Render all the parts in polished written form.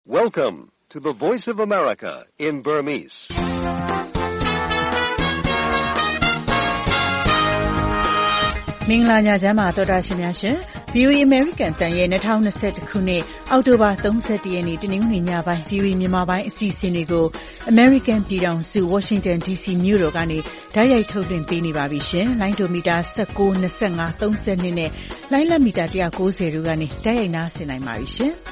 Welcome to the Voice of America in Burmese. ။မင်္ဂလာညချမ်းပါသောတာရှင်များရှင် VOA American တန်ရဲ့2021ခုနှစ်အောက်တိုဘာ31ရက်နေ့တနင်္ဂနွေညပိုင်း VOA မြန်မာပိုင်းအစီအစဉ်တွေကို American ပြည်ထောင်စု Washington DC မြို့တော်ကနေဓာတ်ရိုက်ထုတ်လွှင့်ပေးနေပါပြီရှင်။လိုင်းဒိုမီတာ19 25 32နဲ့လိုင်းလက်မီတာ190တို့ကနေဓာတ်ရိုက်နားဆင်နိုင်ပါပြီရှင်။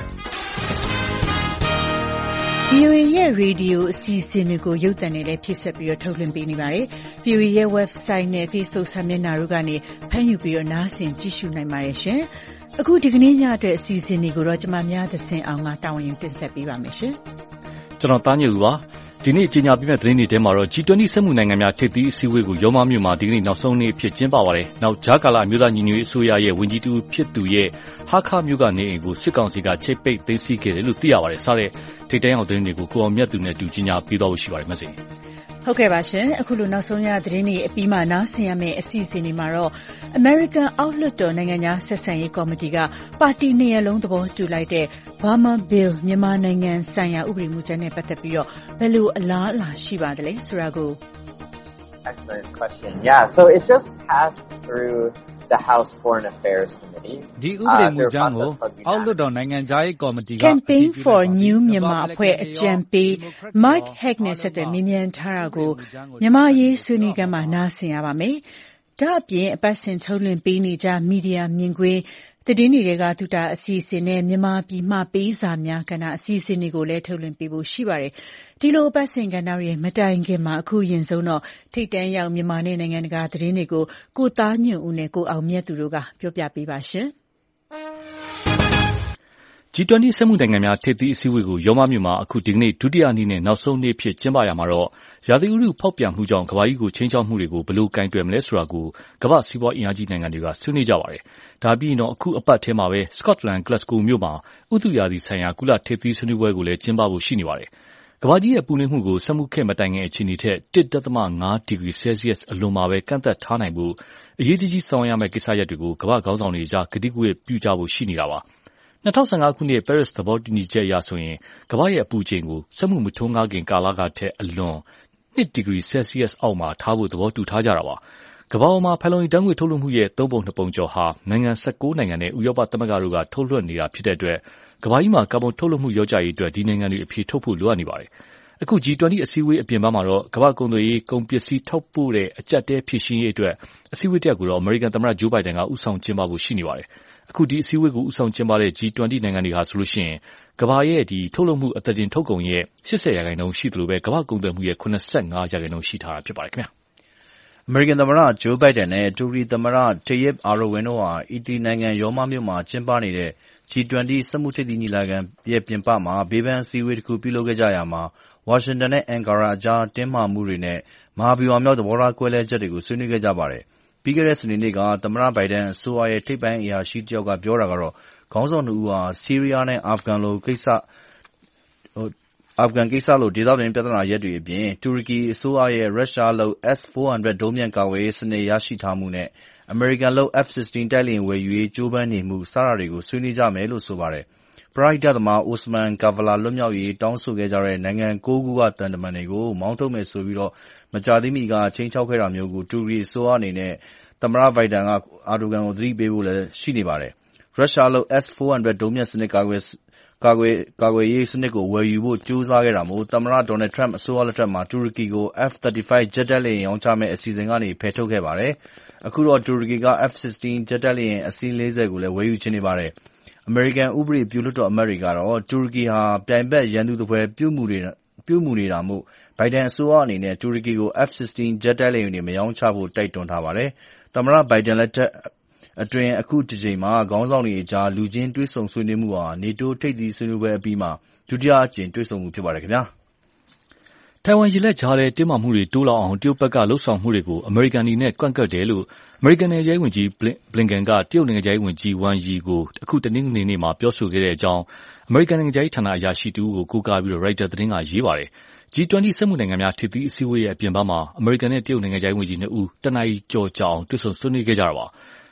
VOA ရဲ့ရေဒီယိုအစီအစဉ်တွေကိုရုပ်သံနဲ့လည်းဖြစ်ဆက်ပြီးထုတ်လွှင့်ပေးနေပါတယ်။ VOA ရဲ့ website နဲ့ Facebook စာမျက်နှာတို့ကနေဖမ်းယူပြီးနားဆင်ကြည့်ရှုနိုင်ပါတယ်ရှင်။အခုဒီကနေ့ညအတွက်အစီအစဉ်တွေကိုတော့ကျွန်မများသစင်အောင်ကတာဝန်ယူတင်ဆက်ပေးပါမယ်ရှင်။ကျွန်တော်တားညူပါဒီနေ့ကြီးညာပြည့်တဲ့သတင်းတွေထဲမှာတော့ G20 စက်မှုနိုင်ငံများထိပ်သီးအစည်းအဝေးကိုရောမမြို့မှာဒီကနေ့နောက်ဆုံးနေ့အဖြစ်ကျင်းပပါတယ်။နောက်ဂျာကာလာမြို့သားညီညွတ်ရေးအစိုးရရဲ့ဝန်ကြီးတူဖြစ်သူရဲ့ဟာခမြို့ကနေအိမ်ကိုစစ်ကောင်စီကချိတ်ပိတ်သိမ်းဆည်းခဲ့တယ်လို့သိရပါတယ်။စတဲ့ထိပ်တန်းအောင်သတင်းတွေကိုကိုအောင်မြတ်သူနဲ့တူကြီးညာပြီးတော့ရှိပါတယ်မဆီ။ဟုတ်ကဲ့ပါရှင်အခုလိုနောက်ဆုံးရသတင်းတွေအပြီးမှနားဆင်ရမယ့်အစီအစဉ်တွေမှာတော့ American Outlook တော်နိုင်ငံသားဆက်ဆံရေးကော်မတီကပါတီနှစ်ရပ်လုံးသဘောတူလိုက်တဲ့ Burma Bill မြန်မာနိုင်ငံဆိုင်ရာဥပဒေမူကြမ်းနဲ့ပတ်သက်ပြီးတော့ဘယ်လိုအလားအလာရှိပါသလဲဆိုတာကို Excellent question. Yeah, so it just passed through the House Foreign Affairs Committee. ဒီဥပဒေမူကြမ်းကိုအောက်လွှတ်တော်နိုင်ငံခြားရေးကော်မတီက Campaign for New Myanmar အဖွဲ့အကြံပေး Mike Hack နဲ့ဆက်သွယ်မြင်ထားတာကိုမြန်မာရေးဆွေးနွေးခန်းမှာနားဆင်ရပါမယ်။ဒါ့အပြင်အပတ်စဉ်ထုတ်လွှင့်ပေးနေကြမီဒီယာမြင်ကွင်းသတင်းတွေကသူတာအစီအစဉ်နဲ့မြန်မာပြည်မှပေးစာများကဏ္ဍအစီအစဉ်တွေကိုလည်းထုတ်လွှင့်ပေးဖို့ရှိပါတယ်။ဒီလိုအပတ်စဉ်ကဏ္ဍရဲ့မတိုင်ခင်မှာအခုရင်ဆုံးတော့ထိတ်တန်းရောက်မြန်မာနဲ့နိုင်ငံတကာသတင်းတွေကိုကိုသားညွန့်ဦးနဲ့ကိုအောင်မြတ်သူတို့ကပြောပြပေးပါရှင်။ G20 စက်မှုနိုင်ငံများထိပ်သီးအစည်းအဝေးကိုရောမမြို့မှာအခုဒီကနေ့ဒုတိယနေ့နဲ့နောက်ဆုံးနေ့ဖြစ်ကျင်းပရမှာတော့ရာသီဥတုဖောက်ပြန်မှုကြောင့်ကမ္ဘာကြီးကိုချိန်ချောက်မှုတွေကိုဘယ်လိုကင်တွယ်မလဲဆိုတာကိုကမ္ဘာစီးပွားအင်အားကြီးနိုင်ငံတွေကဆွေးနွေးကြပါတယ်။ဒါပြီးတော့အခုအပတ်ထဲမှာပဲ Scotland Glasgow မြို့မှာဥတုရာသီဆိုင်ရာကုလထိပ်သီးဆွေးနွေးပွဲကိုလည်းကျင်းပဖို့ရှိနေပါတယ်။ကမ္ဘာကြီးရဲ့ပူနွေးမှုကိုစက်မှုခေတ်မတိုင်ခင်အခြေအနေထက် 1.5 ဒီဂရီဆဲလ်စီယပ်အလွန်မှာပဲကန့်သက်ထားနိုင်ဖို့အရေးကြီးဆောင်ရွက်ရမယ့်ကိစ္စရပ်တွေကိုကမ္ဘာခေါင်းဆောင်တွေကြားကတိကဝတ်ပြုကြဖို့ရှိနေတာပါ။2015ခုနှစ်ပဲရစ်သဘောတူညီချက်အရဆိုရင်ကမ္ဘာရဲ့အပူချိန်ကိုစက်မှုမထွန်းကားခင်ကာလကထက်အလွန်2ဒီဂရီဆဲလ်စီယပ်အောက်မှာထားဖို့သဘောတူထားကြတာပါ။ကမ္ဘာပေါ်မှာဖန်လုံအိမ်ဓာတ်ငွေ့ထုတ်လွှတ်မှုရဲ့3ပုံ2ပုံကျော်ဟာနိုင်ငံ19နိုင်ငံနဲ့ဥရောပသမဂ္ဂတို့ကထုတ်လွှတ်နေတာဖြစ်တဲ့အတွက်ကမ္ဘာကြီးမှာကာဗွန်ထုတ်လွှတ်မှုလျော့ကျရေးအတွက်ဒီနိုင်ငံတွေအဖြေထုတ်ဖို့လိုအပ်နေပါတယ်။အခု G20 အစည်းအဝေးအပြင်ပန်းမှာတော့ကမ္ဘာကုန်သွယ်ရေးကုန်ပစ္စည်းထုတ်ပို့တဲ့အကျပ်တဲဖြည့်ရှင်းရေးအတွက်အစည်းအဝေးတစ်ရပ်ကိုတော့အမေရိကန်သမ္မတဂျိုးဘိုင်ဒန်ကဦးဆောင်ကျင်းပဖို့ရှိနေပါတယ်။အခုဒီအစည်းအဝေးကိုဦးဆောင်ကျင်းပတဲ့ G20 နိုင်ငံတွေဟာဆိုလို့ရှိရင်ကမ္ဘာရဲ့ထုတ်လုပ်မှုအသားတင်ထုတ်ကုန်ရဲ့80%ရှိသလိုပဲကမ္ဘာကုန်သွယ်မှုရဲ့85%ရှိထားတာဖြစ်ပါတယ်ခင်ဗျာ။အမေရိကန်သမ္မတဂျိုးဘိုင်ဒန်နဲ့တူရကီသမ္မတတေယစ်အာရိုဝင်းတို့ဟာအီတလီနိုင်ငံရောမမြို့မှာကျင်းပနေတဲ့ G20 စက်မှုထိပ်သီးညီလာခံရဲ့ပြင်ပမှာဘေးပန်းအစည်းအဝေးတစ်ခုပြုလုပ်ခဲ့ကြရာမှာဝါရှင်တန်နဲ့အန်ကာရာအကြားတင်းမာမှုတွေနဲ့မဟာဗျူဟာမြောက်သဘောထားကွဲလွဲချက်တွေကိုဆွေးနွေးခဲ့ကြပါတယ်။ပြီးခဲ့တဲ့စနေနေ့ကသမ္မတဘိုင်ဒန်အစိုးရရဲ့ထိပ်ပိုင်းအရာရှိတစ်ယောက်ကပြောတာကတော့ခေါင်းဆောင်နှစ်ဦးဟာဆီးရီးယားနဲ့အာဖဂန်ကိစ္စလိုဒေသတွင်းပြဿနာရပ်တွေအပြင်တူရကီအစိုးရရဲ့ရုရှားလုပ် S-400 ဒုံးပျံကာကွယ်ရေးစနစ်ရရှိထားမှုနဲ့အမေရိကန်လုပ် F-16 တိုက်လေယာဉ်ဝယ်ယူရေးကြိုးပမ်းနေမှုစတာတွေကိုဆွေးနွေးကြမယ်လို့ဆိုပါတယ်။ပရဟိတသမားအိုစမန်ကာဗလာလွတ်မြောက်ရေးတောင်းဆိုခဲ့ကြတဲ့နိုင်ငံ9ခုကသံတမန်တွေကိုမောင်းထုတ်မယ်ဆိုပြီးတော့မကြာသေးမီကခြိမ်းခြောက်ခဲ့တာမျိုးကိုတူရကီအစိုးရအနေနဲ့သမ္မတဘိုင်ဒန်ကအာဒိုဂန်ကိုသတိပေးဖို့လည်းရှိနေပါတယ်။ရုရှားလုပ် S-400 ဒုံးပျံစနစ်ကာကွယ်ရေးစနစ်ကိုဝယ်ယူဖို့ကြိုးစားခဲ့တာမို့သမ္မတဒေါ်နယ်ထရန့်အစိုးရလက်ထက်မှာတူရကီကို F-35 ဂျက်တိုက်လေယာဉ်ရောင်းချမယ့်အစီအစဉ်ကနေဖယ်ထုတ်ခဲ့ပါတယ်။အခုတော့တူရကီက F-16 ဂျက်တိုက်လေယာဉ်အစီး40ကိုလည်းဝယ်ယူချင်နေပါတယ်။အမေရိကန်ဥပဒေပြုလွှတ်တော်အမတ်တွေကတော့တူရကီဟာပြိုင်ဘက်ရန်သူသဖွယ်ပြုမူနေတာမို့ဘိုင်ဒန်အစိုးရအနေနဲ့တူရကီကို F-16 ဂျက်တိုက်လေယာဉ်တွေမရောင်းချဖို့တိုက်တွန်းထားပါတယ်။သမ္မတဘိုင်ဒန်လက်ထက်အတွင်းအခုတစ်ကြိမ်မှာခေါင်းဆောင်တွေအကြားလူချင်းတွေ့ဆုံဆွေးနွေးမှုဟာနေတိုးထိပ်သီးဆွေးနွေးပွဲအပြီးမှာဒုတိယအကြိမ်တွေ့ဆုံမှုဖြစ်ပါတယ်ခင်ဗျာ။ထိုင်ဝမ်ရေလက်ကြားထဲတင်းမာမှုတွေတိုးလာအောင်တရုတ်ဘက်ကလှုပ်ဆောင်မှုတွေကိုအမေရိကန်အနေနဲ့ကန့်ကွက်တယ်လို့အမေရိကန်နိုင်ငံခြားရေးဝန်ကြီးဘလင်ကန်ကတရုတ်နိုင်ငံခြားရေးဝန်ကြီးဝမ်ယီကိုအခုတနင်္ဂနွေနေ့မှာပြောဆိုခဲ့တဲ့အကြောင်းအမေရိကန်နိုင်ငံခြားရေးဌာနအရာရှိတူကိုကိုးကားပြီးရိုက်တာသတင်းကရေးပါတယ်။ G20 စက်မှုနိုင်ငံများထိပ်သီးအစည်းအဝေးရဲ့အပြင်ပန်းမှာအမေရိကန်နဲ့တရုတ်နိုင်ငံခြားရေးဝန်ကြီး2ဦးတနာရီကျော်ကြာအောင်တွေ့ဆုံဆွေးနွေးခဲ့ကြတာပါ။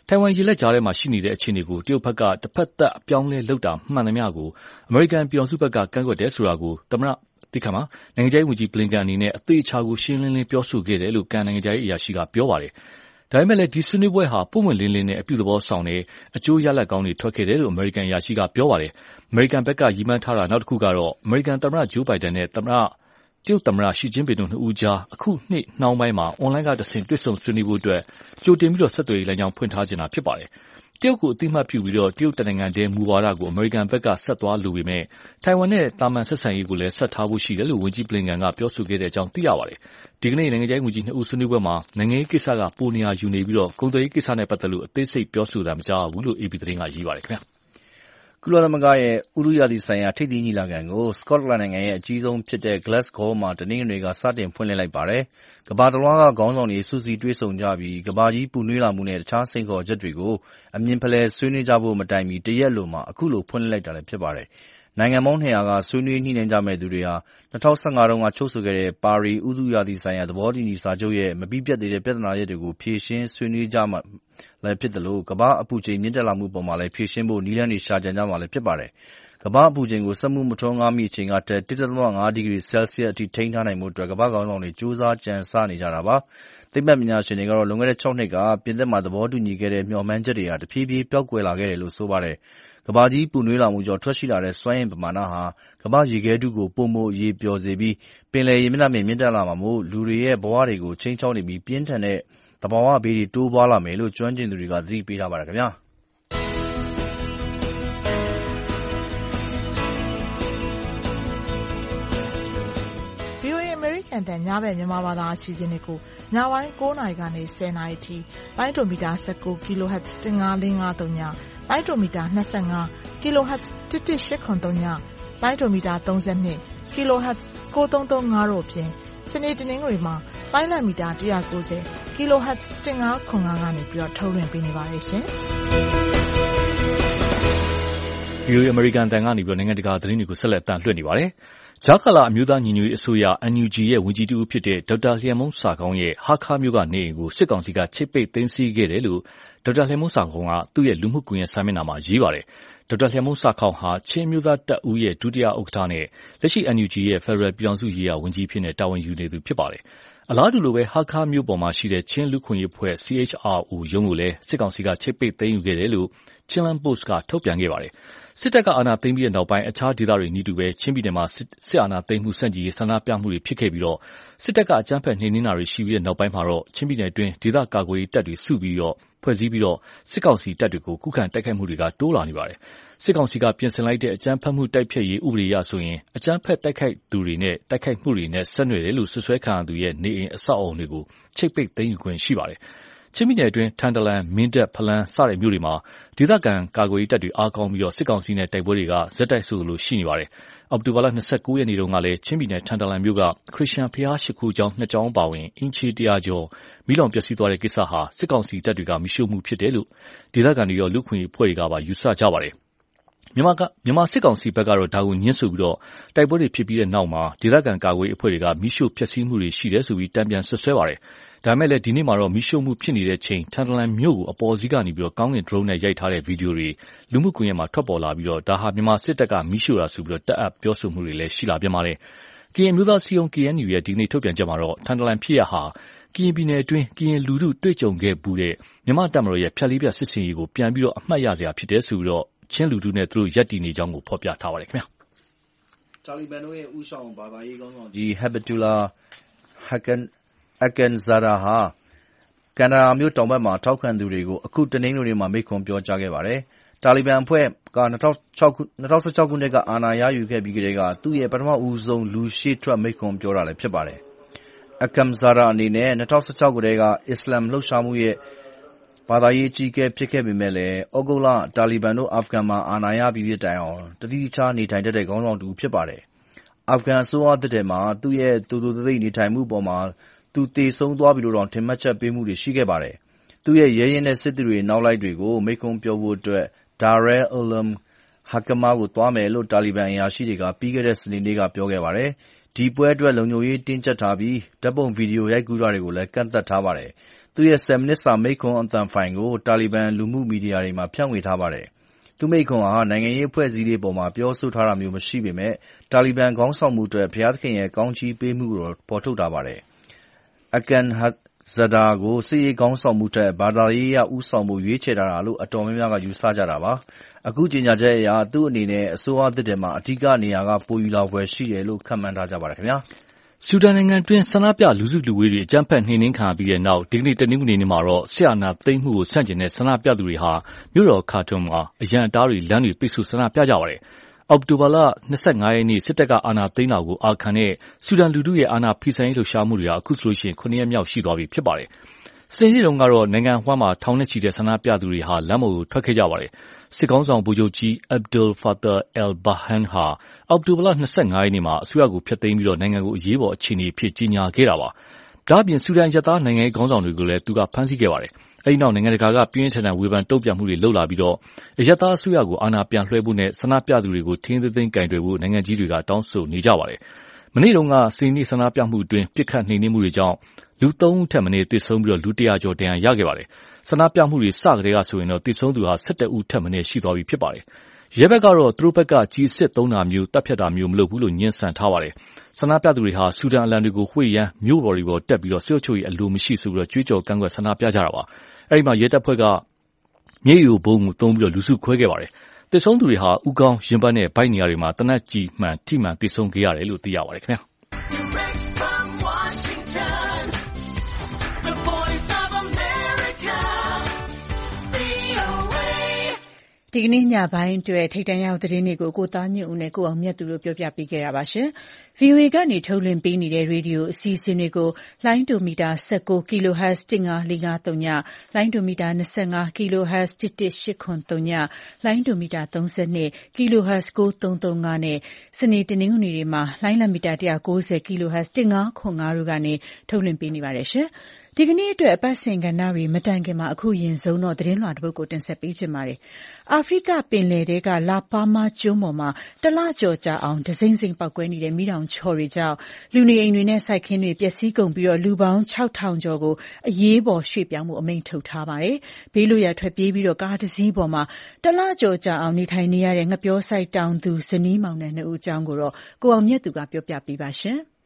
ထိုင်ဝမ်ရေလက်ကြားထဲမှာရှိနေတဲ့အခြေအနေကိုတရုတ်ဘက်ကတစ်ဖက်သက်အပြောင်းလဲလုပ်တာမှန်သမျှကိုအမေရိကန်ပြည်ထောင်စုဘက်ကကန့်ကွက်တယ်ဆိုတာကိုနိုင်ငံခြားရေးဝန်ကြီး Blinken အနေနဲ့အသေးချာကိုရှင်းလင်းလင်းပြောဆိုခဲ့တယ်လို့ကန်နိုင်ငံခြားရေးအရာရှိကပြောပါတယ်။ဒါပေမဲ့လည်းဒီဆွေးနွေးပွဲဟာပုံမှန်လင်းလင်းနဲ့အပြုသဘောဆောင်တဲ့အကျိုးရလဒ်ကောင်းတွေထွက်ခဲ့တယ်လို့အမေရိကန်အရာရှိကပြောပါတယ်။အမေရိကန်ဘက်ကရည်မှန်းထားတာနောက်တစ်ခုကတော့အမေရိကန်သမ္မတဂျိုးဘိုင်ဒန်နဲ့တရုတ်သမ္မတရှီကျင်းပင်တို့နှစ်ဦးကြားအခုနှစ်နှောင်းပိုင်းမှာအွန်လိုင်းကတဆင့်တွေ့ဆုံဆွေးနွေးဖို့အတွက်ကြိုတင်ပြီးဆက်သွယ်ရေးလမ်းကြောင်းဖွင့်ထားခြင်းဖြစ်ပါတယ်။တရုတ်ကိုအသိအမှတ်ပြုပြီးတရုတ်တနိုင်ငံတည်းမူဝါဒကိုအမေရိကန်ဘက်ကဆက်သွားလိုပေမဲ့ထိုင်ဝမ်နဲ့တာမန်ဆက်ဆံရေးကိုလည်းဆက်ထားဖို့ရှိတယ်လို့ဝန်ကြီး Blinken ကပြောဆိုခဲ့တဲ့အကြောင်းသိရပါတယ်။ဒီကနေ့နိုင်ငံခြားရေးဝန်ကြီးနှစ်ဦးဆွေးနွေးပွဲမှာနိုင်ငံရေးကိစ္စကပိုနေရာယူနေပြီးကုန်သွယ်ရေးကိစ္စနဲ့ပတ်သက်လို့အသေးစိတ်ပြောဆိုတာမကြားဘူးလို့ AP သတင်းကရေးပါတယ်ခင်ဗျာ။ကုလသမဂ္ဂရဲ့ဥတုရာသီဆိုင်ရာထိပ်သီးညီလာခံကိုစကော့တလန်နိုင်ငံရဲ့အကြီးဆုံးဖြစ်တဲ့ Glasgow မှာတနင်္ဂနွေကစတင်ဖွင့်လှစ်လိုက်ပါတယ်။ကမ္ဘာတစ်လွှားကခေါင်းဆောင်တွေစုစည်းတွေ့ဆုံကြပြီးကမ္ဘာကြီးပူနွေးလာမှုနဲ့တခြားစိန်ခေါ်ချက်တွေကိုအမြင်ဖလှယ်ဆွေးနွေးကြဖို့မတိုင်မီတရက်လိုမှာအခုလိုဖွင့်လှစ်လိုက်တာလည်းဖြစ်ပါတယ်။နိုင်ငံပေါင်း200ကဆွေးနွေးညှိနှိုင်းကြမယ့်သူတွေဟာ2015တုန်းကချုပ်ဆိုခဲ့တဲ့ပါရီဥတုရာသီဆိုင်ရာသဘောတူညီစာချုပ်ရဲ့မပြီးပြတ်သေးတဲ့ပြဿနာရပ်တွေကိုဖြေရှင်းဆွေးနွေးကြမှာလည်းဖြစ်သလိုကမ္ဘာ့အပူချိန်မြင့်တက်လာမှုပေါ်မှာလည်းဖြေရှင်းဖို့နည်းလမ်းတွေရှာကြံကြမှာလည်းဖြစ်ပါတယ်။ကမ္ဘာ့အပူချိန်ကိုစက်မှုမထွန်းကားမီအချိန်ကတက် 1.5 ဒီဂရီဆဲလ်ဆီးယပ်အထိထိန်းထားနိုင်ဖို့ကမ္ဘာ့ခေါင်းဆောင်တွေကြိုးစားကြံစနေကြတာပါ။သိပ္ပံပညာရှင်တွေကတော့လွန်ခဲ့တဲ့6နှစ်ကပြင်သစ်မှာသဘောတူညီခဲ့တဲ့မျှော်မှန်းချက်တွေဟာတဖြည်းဖြည်းပျောက်ကွယ်လာခဲ့တယ်လို့ဆိုပါတယ်။ကမ္ဘာကြီးပူနွေးလာမှုကြောင့်ထွက်ရှိလာတဲ့စွမ်းအင်ပမာဏဟာကမ္ဘာ့ရေခဲထုကိုပိုမိုအရည်ပျော်စေပြီးပင်လယ်ရေမျက်နှာပြင်မြင့်တက်လာမှာမို့လူတွေရဲ့ဘဝတွေကိုခြိမ်းခြောက်နေပြီးပြင်းထန်တဲ့သဘာဝဘေးတွေတိုးပွားလာမယ်လို့ကျွမ်းကျင်သူတွေကသတိပေးထားပါတယ်ခင်ဗျာ။ VOA အမေရိကန်တန်ညဘက်မြန်မာဘာသာအစီအစဉ်တွေကိုညပိုင်း9နာရီကနေ10နာရီထိလိုင်းဒိုမီတာ19 kHz 15553ညလိုင်းဒိုမီတာ25 kHz 11883ညလိုင်းဒိုမီတာ32 kHz 9335တို့ဖြင့်စနေတနင်္ဂနွေမှာလိုင်းလံမီတာ190 kHz 1505ကနေပြီးတော့ထုတ်လွှင့်ပေးနေပါတယ်ရှင်။ VOA အမေရိကန်တန်ကနေပြီးနိုင်ငံတကာသတင်းတွေကိုဆက်လက်တန်လှည့်နေပါတယ်။ဂျာကာလာအမျိုးသားညီညွတ်ရေးအစိုးရ NUG ရဲ့ဝန်ကြီးတဦးဖြစ်တဲ့ဒေါက်တာလျံမုန်းစာခေါင်းရဲ့ဟာခါမြို့ကနေအိမ်ကိုစစ်ကောင်စီကချိတ်ပိတ်သိမ်းဆည်းခဲ့တယ်လို့ဒေါက်တာလျံမုန်းစာခေါင်းကသူ့ရဲ့လူမှုကွန်ရက်စာမျက်နှာမှာရေးပါတယ်။ဒေါက်တာလျံမုန်းစာခေါင်းဟာချင်းမျိုးသားတပ်ဦးရဲ့ဒုတိယဥက္ကဋ္ဌနဲ့လက်ရှိ NUG ရဲ့ဖက်ဒရယ်ပြည်ထောင်စုရေးရာဝန်ကြီးဖြစ်တဲ့တာဝန်ယူနေသူဖြစ်ပါတယ်။အလားတူလိုပဲဟာခါမြို့ပေါ်မှာရှိတဲ့ချင်းလူခွင့်ရေးဖွဲ့ CHRO ရုံးကိုလည်းစစ်ကောင်စီကချိတ်ပိတ်သိမ်းယူခဲ့တယ်လို့Chinland Post ကထုတ်ပြန်ခဲ့ပါတယ်။စစ်တပ်ကအာဏာသိမ်းပြီးတဲ့နောက်ပိုင်းအခြားဒေသတွေနည်းတူပဲချင်းပြည်နယ်မှာစစ်အာဏာသိမ်းမှုဆန့်ကျင်ရေးဆန္ဒပြမှုတွေဖြစ်ခဲ့ပြီးစစ်တပ်ကအကြမ်းဖက်နှိမ်နင်းတာတွေရှိပြီးတဲ့နောက်ပိုင်းမှာတော့ချင်းပြည်နယ်အတွင်းဒေသကာကွယ်ရေးတပ်တွေစုပြီးဖွဲ့စည်းပြီးစစ်ကောင်စီတပ်တွေကိုခုခံတိုက်ခိုက်မှုတွေကတိုးလာနေပါတယ်။စစ်ကောင်စီကပြင်ဆင်လိုက်တဲ့အကြမ်းဖက်မှုတိုက်ဖျက်ရေးဥပဒေအရဆိုရင်အကြမ်းဖက်တိုက်ခိုက်သူတွေနဲ့တိုက်ခိုက်မှုတွေနဲ့ဆက်နွယ်တယ်လို့ဆွဆွဲခံရသူရဲ့နေအိမ်အဆောက်အအုံတွေကိုချိတ်ပိတ်သိမ်းယူခွင့်ရှိပါတယ်။ချင်းပြည်နယ်အတွင်းထန်တလန်မင်းတပ်ဖလန်းစတဲ့မြို့တွေမှာဒေသခံကာကွယ်ရေးတပ်တွေအားကောင်းပြီးစစ်ကောင်စီနဲ့တိုက်ပွဲတွေကဇက်တိုက်ဆိုသလိုရှိနေပါတယ်။အောက်တိုဘာလ29ရက်နေ့တုန်းကလည်းချင်းပြည်နယ်ထန်တလန်မြို့ကခရစ်ယာန်ဘုရားရှိခိုးကျောင်း2ကျောင်းပါဝင်အင်ချီ100ကျော်မိလောင်ပျက်စီးသွားတဲ့ကိစ္စဟာစစ်ကောင်စီတပ်တွေကမိရှုမှုဖြစ်တယ်လို့ဒေသခံတွေရောလူခွင့်ရေးဖွဲ့တွေကပါယူဆကြပါတယ်။မြန်မာစစ်ကောင်စီဘက်ကတော့ဒါကိုညှင်းဆိုပြီးတိုက်ပွဲတွေဖြစ်ပြီးတဲ့နောက်မှာဒေသခံကာကွယ်ရေးအဖွဲ့တွေကမိရှုဖျက်ဆီးမှုတွေရှိတယ်ဆိုပြီးတံပြန်ဆွဆွဲပါတယ်။ဒါပေမဲ့လည်းဒီနေ့မှာတော့မိရှုမှုဖြစ်နေတဲ့ချိန်ထန်တလန်မြို့ကိုအပေါ်စီးကနေကောင်းကင်ဒရုန်းနဲ့ရိုက်ထားတဲ့ဗီဒီယိုတွေလူမှုကွန်ရက်မှာထွက်ပေါ်လာပြီးဒါဟာမြန်မာစစ်တပ်ကမိရှုတာဆိုပြီးတပ်အပ်ပြောဆိုမှုတွေလည်းရှိလာပြန်ပါတယ်။ကရင်မျိုးသားစီယုံ KNU ရဲ့ဒီနေ့ထုတ်ပြန်ချက်မှာတော့ထန်တလန်ဖြစ်ရဟာကရင်ပြည်နယ်အတွင်းကရင်လူထုတွေ့ကြုံခဲ့မှုတဲ့မြန်မာတပ်မတော်ရဲ့ဖြတ်လေးပြစစ်စင်ရေးကိုပြန်ပြီးအမှတ်ရစရာဖြစ်တယ်ဆိုပြီးချင်းလူထုနဲ့သူတို့ရပ်တည်နေကြောင်းကိုဖော်ပြထားပါတယ်ခင်ဗျာ။တာလီဘန်တို့ရဲ့ဦးဆောင်ဘာသာရေးခေါင်းဆောင်ကြီး Habibatullah Akhundzada ဟာကန်ဒါမြို့တောင်ဘက်မှာထောက်ခံသူတွေကိုအခုတနင်္ဂနွေနေ့မှာမိန့်ခွန်းပြောကြားခဲ့ပါတယ်။တာလီဘန်အဖွဲ့က2016ခုနှစ်ကအာဏာရယူခဲ့ပြီးကတည်းကသူ့ရဲ့ပထမဦးဆုံးလူရှေ့ထွက်မိန့်ခွန်းပြောတာလည်းဖြစ်ပါတယ်။ Akhundzada အနေနဲ့2016ခုတည်းကအစ္စလာမ်လှုပ်ရှားမှုရဲ့ဘာသာရေးအကြီးအကဲဖြစ်ခဲ့ပေမဲ့လည်းဩဂုတ်လတာလီဘန်တို့အာဖဂန်မှာအာဏာရပြီးတဲ့တိုင်အောင်တတိချနေထိုင်တတ်တဲ့ခေါင်းဆောင်တူဖြစ်ပါတယ်။အာဖဂန်အစိုးရသစ်ထဲမှာသူ့ရဲ့တူတူသိသိနေထိုင်မှုပေါ်မှာသူသေဆုံးသွားပြီလို့တောင်ထင်မှတ်ချက်ပေးမှုတွေရှိခဲ့ပါတယ်။သူ့ရဲ့ရဲရင်တဲ့စစ်သည်တွေနောက်လိုက်တွေကိုမိန့်ခွန်းပြောဖို့အတွက် Dar al-Uloom Hakama ကိုသွားမယ်လို့တာလီဘန်အရာရှိတွေကပြီးခဲ့တဲ့စနေနေ့ကပြောခဲ့ပါတယ်။ဒီပွဲအတွက်လုံခြုံရေးတင်းကျပ်ထားပြီးဓာတ်ပုံဗီဒီယိုရိုက်ကူးတာတွေကိုလည်းကန့်သတ်ထားပါတယ်။သူ့ရဲ့10 မိနစ်စာမိန့်ခွန်းအသံဖိုင်ကိုတာလီဘန်လူမှုမီဒီယာတွေမှာဖြန့်ဝေထားပါတယ်။သူ့မိန့်ခွန်းဟာနိုင်ငံရေးအဖွဲ့အစည်းတွေပေါ်မှာပြောဆိုထားတာမျိုးမရှိပေမဲ့တာလီဘန်ခေါင်းဆောင်မှုအတွက်ဘုရားသခင်ရဲ့ကောင်းချီးပေးမှုကိုပေါ်ထုတ်ထားပါတယ်။ Akan Hazada ကိုစစ်ရေးခေါင်းဆောင်မှုထက်ဘာသာရေးအရဦးဆောင်ဖို့ရွေးချယ်ထားတာလို့အတော်များများကယူဆကြတာပါ။အခုကြေညာချက်အရသူ့အနေနဲ့အစိုးရသစ်ထဲမှာအဓိကနေရာကပိုယူလာဖွယ်ရှိတယ်လို့ခန့်မှန်းထားကြပါတယ်ခင်ဗျာ။ဆူဒန်နိုင်ငံတွင်းဆန္ဒပြလူစုလူဝေးတွေအကြမ်းဖက်နှိမ်နင်းခံရပြီးတဲ့နောက်ဒီကနေ့တနင်္ဂနွေနေ့မှာတော့စစ်အာဏာသိမ်းမှုကိုဆန့်ကျင်တဲ့ဆန္ဒပြသူတွေဟာမြို့တော်ခါတွန်မှာအရန်အတားတွေလမ်းတွေပိတ်ဆို့ဆန္ဒပြကြပါတယ်။အောက်တိုဘာလ25 ရက်နေ့စစ်တပ်ကအာဏာသိမ်းတာကိုအာခံတဲ့ဆူဒန်လူထုရဲ့အာဏာဖီဆန်ရေးလှုပ်ရှားမှုတွေဟာအခုဆိုရင်9 ရက်မြောက်ရှိသွားပြီဖြစ်ပါတယ်။စနေနေ့တုန်းကတော့နိုင်ငံအဝှမ်းမှာထောင်နဲ့ချီတဲ့ဆန္ဒပြသူတွေဟာလမ်းပေါ်ကိုထွက်ခဲ့ကြပါတယ်။စစ်ခေါင်းဆောင်ဗိုလ်ချုပ်ကြီး Abdel Fattah al-Burhan ဟာအောက်တိုဘာလ25 ရက်နေ့မှာအစိုးရကိုဖျက်သိမ်းပြီးနိုင်ငံကိုအရေးပေါ်အခြေအနေအဖြစ်ကြေညာခဲ့တာပါ။ဒါ့အပြင်ဆူဒန်ရသားနိုင်ငံရေးခေါင်းဆောင်တွေကိုလည်းသူကဖမ်းဆီးခဲ့ပါတယ်။အဲဒီနောက်နိုင်ငံတကာကပြင်းထန်တဲ့ဝေဖန်တုံ့ပြန်မှုတွေလုပ်လာပြီးရသားအစိုးရကိုအာဏာပြန်လွှဲဖို့နဲ့ဆန္ဒပြသူတွေကိုထိန်းသိမ်းကင်တွယ်ဖို့နိုင်ငံကြီးတွေကတောင်းဆိုနေကြပါတယ်။မနေ့တုန်းကစနေနေ့ဆန္ဒပြမှုအတွင်းပစ်ခတ်နှိမ်နင်းမှုတွေကြောင့်လူ 3 ဦးထက်မနည်းသေဆုံးပြီးလူ100 ကျော်ဒဏ်ရာရခဲ့ပါတယ်။ဆန္ဒပြမှုတွေစကတည်းကဆိုရင်သေဆုံးသူ17 ဦးထက်မနည်းရှိသွားပြီဖြစ်ပါတယ်။ရဲဘက်ကတော့သူတို့ဘက်ကကျည်စစ်သုံးတာမျိုးတပ်ဖြတ်တာမျိုးမလုပ်ဘူးလို့ညှဉ်းဆန်ထားပါတယ်။ဆန္ဒပြသူတွေဟာဆူဒန်အလံတွေကိုဝှေ့ယမ်းမြို့ပေါ်တွေပေါ်တက်ပြီးစစ်အုပ်ချုပ်ရေးအလိုမရှိဆိုပြီးကြွေးကြော်ကန့်ကွက်ဆန္ဒပြကြတာပါ။အဲဒီမှာရဲတပ်ဖွဲ့ကမျက်ရည်ယိုဗုံးကိုသုံးပြီးလူစုခွဲခဲ့ပါတယ်။သေဆုံးသူတွေဟာဦးခေါင်းရင်ဘတ်နဲ့ဗိုက်နေရာတွေမှာသေနတ်ကျည်မှန်ထိမှန်သေဆုံးခဲ့ရတယ်လို့သိရပါတယ်ခင်ဗျာ။ဒီကနေ့ညပိုင်းအတွက်ထိပ်တန်းရောက်သတင်းတွေကိုကိုသားညွန့်ဦးနဲ့ကိုအောင်မြတ်သူတို့ပြောပြပေးခဲ့တာပါရှင်။ VOA ကနေထုတ်လွှင့်ပေးနေတဲ့ရေဒီယိုအစီအစဉ်တွေကိုလိုင်းဒိုမီတာ19 kHz 15453ညလိုင်းဒိုမီတာ25 kHz 11883ညလိုင်းဒိုမီတာ32 kHz 9335နဲ့စနေတနင်္ဂနွေတွေမှာလိုင်းလမီတာ190 kHz 1505တို့ကနေထုတ်လွှင့်ပေးနေပါတယ်ရှင်။ဒီကနေ့အတွက်အပတ်စဉ်ကဏ္ဍတွေမတိုင်ခင်မှာအခုရင်ဆုံးတော့သတင်းလွှာတစ်ပုဒ်ကိုတင်ဆက်ပေးချင်ပါတယ်။အာဖရိကပင်လယ်ထဲကလာပါမာကျွန်းပေါ်မှာတလကျော်ကြာအောင်ဒဇိမ့်စိမ့်ပောက်ကွဲနေတဲ့မီးတောင်ချော်တွေကြောင့်လူနေအိမ်တွေနဲ့စိုက်ခင်းတွေပျက်စီးကုန်ပြီးလူပေါင်း6000ကျော်ကိုအရေးပေါ်ရွှေ့ပြောင်းမှုအမိန့်ထုတ်ထားပါတယ်။ဘေးလွတ်ရာထွက်ပြေးပြီးကားတစ်စီးပေါ်မှာတလကျော်ကြာအောင်နေထိုင်နေရတဲ့ငှက်ပျောစိုက်တောင်သူဇနီးမောင်နှံ2ဦးအကြောင်းကိုကိုအောင်မြတ်သူကပြောပြပေးပါရှင်။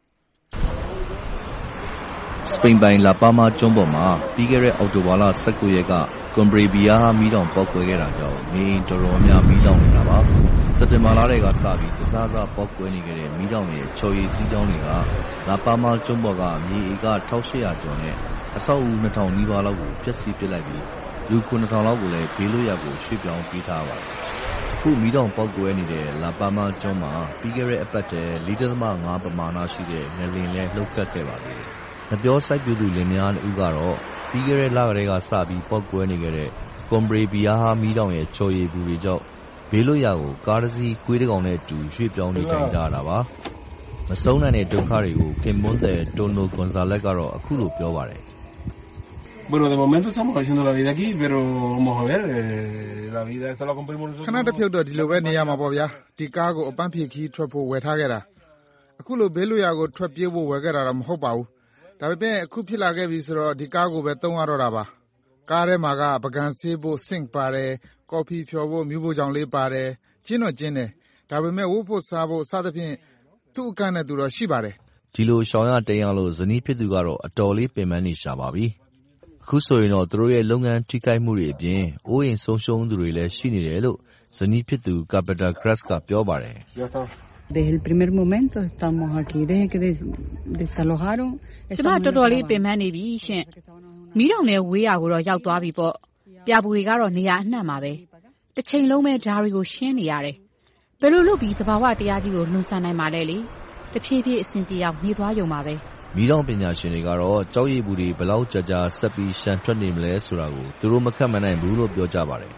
စပိန်ပိုင်လာပါမာကျွန်းပေါ်မှာပြီးခဲ့တဲ့အောက်တိုဘာလ19 ရက်ကကွန်ဘရီဘီယာမီးတောင်ပေါက်ကွဲခဲ့တာကြောင့်နေအိမ်တော်တော်များမီးတောင်နေတာပါ။စက်တင်ဘာလတွေကစပြီးတစားစားပေါက်ကွဲနေခဲ့တဲ့မီးတောင်ရဲ့ချော်ရည်စီးကြောင်းတွေကလာပါမာကျွန်းပေါ်ကမြေဧက1800ကျော်နဲ့အဆောက်အဦ2000နီးပါးလောက်ကိုဖျက်ဆီးပစ်လိုက်ပြီးလူ9000လောက်ကိုလည်းဘေးလွတ်ရာကိုရွှေ့ပြောင်းပေးထားပါတယ်။အခုမီးတောင်ပေါက်ကွဲနေတဲ့လာပါမာကျွန်းမှာပြီးခဲ့တဲ့အပတ်တည်း 4.5 ပမာဏရှိတဲ့ငလျင်လည်းလှုပ်ခတ်ခဲ့ပါသေးတယ်။ငှက်ပျောစိုက်ပျိုးသူလင်မယား2ဦးကတော့ပြီးခဲ့တဲ့လကတည်းကစပြီးပေါက်ကွဲနေခဲ့တဲ့ကွန်ဘရီဘီယာမီးတောင်ရဲ့ချော်ရည်ဘူးတွေကြောင့်ဘေးလွတ်ရာကိုကားတစ်စီးကွေးတကောင်နဲ့အတူရွှေ့ပြောင်းနေထိုင်ကြတာပါ။မဆုံးနိုင်တဲ့ဒုက္ခတွေကိုခင်မွန်းတဲ့တိုနိုဂွန်ဇာလက်ကတော့အခုလိုပြောပါတယ်။ Bueno, de momento estamos haciendo la vida aquí, pero vamos a ver, la vida esto la compramos nosotros. ခဏတစ်ဖြုတ်တော့ဒီလိုပဲနေရမှာပေါ့ဗျာ။ဒီကားကိုအပန်းဖြေခီးထွက်ဖို့ဝယ်ထားခဲ့တာ။အခုလိုဘေးလွတ်ရာကိုထွက်ပြေးဖို့ဝယ်ခဲ့တာတော့မဟုတ်ပါဘူး။ဒါပေမဲ့အခုဖြစ်လာခဲ့ပြီဆိုတော့ဒီကားကိုပဲသုံးရတော့တာပါ။ကားထဲမှာကပကံဆေးဖို့စင့်ပါတယ်။ကော်ဖီဖြော်ဖို့မျိုးဖို့ကြောင့်လေးပါတယ်။ကျင်းတော့ကျင်းတယ်။ဒါပေမဲ့ဝတ်ဖို့စားဖို့စသဖြင့်သူ့အကန့်နဲ့သူတော့ရှိပါတယ်။ဒီလိုရှောင်ရတိန်ရလို့ဇနီးဖြစ်သူကတော့အတော်လေးပင်ပန်းနေရှာပါပြီ။အခုဆိုရင်တော့သူတို့ရဲ့လုပ်ငန်းထိခိုက်မှုတွေအပြင်အိုးအိမ်ဆုံးရှုံးသူတွေလည်းရှိနေတယ်လို့ဇနီးဖြစ်သူကာပတာဂရက်စ်ကပြောပါတယ်။ Desde el primer momento estamos aquí desde que desalojaron ကျမတော်တော်လေးပင်ပန်းနေပြီရှင်မီးတောင်နဲ့ဝေးရာကိုတော့ရောက်သွားပြီပေါ့ပြပူတွေကတော့နေရာအနှံ့ပါပဲတစ်ချိန်လုံးပဲဓာတွေကိုရှင်းနေရတယ်ဘယ်လိုလုပ်ပြီးသဘာဝတရားကြီးကိုလွန်ဆန်နိုင်မှာလဲလေတဖြည်းဖြည်းအဆင်ပြေအောင်နေသွားရုံပါပဲမီးတောင်ပညာရှင်တွေကတော့ကြောက်ရည်ဘူးတွေဘယ်လောက်ကြာကြာဆက်ပြီးရှန်ထွက်နေမလဲဆိုတာကိုသူတို့မခက်မှန်းနိုင်ဘူးလို့ပြောကြပါတယ်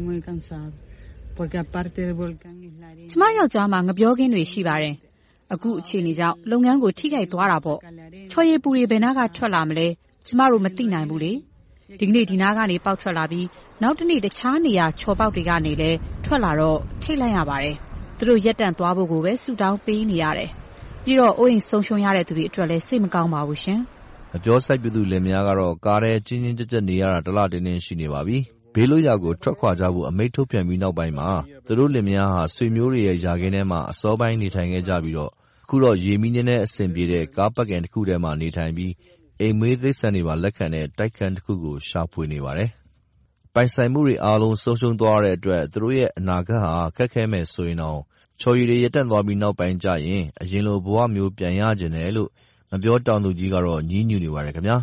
ကျမယောက်ျားမှာငပြောခင်းတွေရှိပါတယ်အခုအခြေအနေကြောင့်လုပ်ငန်းကိုထိခိုက်သွားတာပေါ့ချော်ရည်ပူတွေဘယ်နာကထွက်လာမလဲကျမတို့မသိနိုင်ဘူးလေဒီကနေ့ဒီနားကနေပေါက်ထွက်လာပြီးနောက်တစ်နေ့တခြားနေရာချော်ပေါက်တွေကနေလည်းထွက်လာတော့ထိတ်လိုက်ရပါတယ်သူတို့ရက်တန့်သွားဖို့ကိုပဲဆူတောင်းပေးနေရတယ်ပြီးတော့အိုးအိမ်ဆုံးရှုံးရတဲ့သူတွေအတွက်လည်းစိတ်မကောင်းပါဘူးရှင်ပြောစိုက်ပြုသူလင်မယားကတော့ကားထဲကျဉ်းကျဉ်းကြပ်ကြပ်နေရတာတစ်လတင်းတင်းရှိနေပါပြီ။ဘေးလွတ်ရာကိုထွက်ခွာကြဖို့အမိန့်ထုတ်ပြန်ပြီးနောက်ပိုင်းမှာသူတို့လင်မယားဟာဆွေမျိုးတွေရဲ့ယာခင်းထဲမှာအစောပိုင်းနေထိုင်ခဲ့ကြပြီးတော့အခုတော့ရေမီးနဲ့အဆင်ပြေတဲ့ကားပတ်ကင်တစ်ခုထဲမှာနေထိုင်ပြီးအိမ်မွေးတိရစ္ဆာန်တွေပါလက်ခံတဲ့တိုက်ခန်းတစ်ခုကိုရှာဖွေနေပါတယ်။ပိုင်ဆိုင်မှုတွေအားလုံးဆုံးရှုံးသွားတဲ့အတွက်သူတို့ရဲ့အနာဂတ်ဟာခက်ခဲမယ်ဆိုရင်တော့ချော်ရည်တွေရပ်တန့်သွားပြီးနောက်ပိုင်းကျရင်အရင်လိုဘဝမျိုးပြန်ရချင်တယ်လို့ငပြောတောင်သူကြီးကတော့ညည်းညူနေပါတယ်ခင်ဗျာ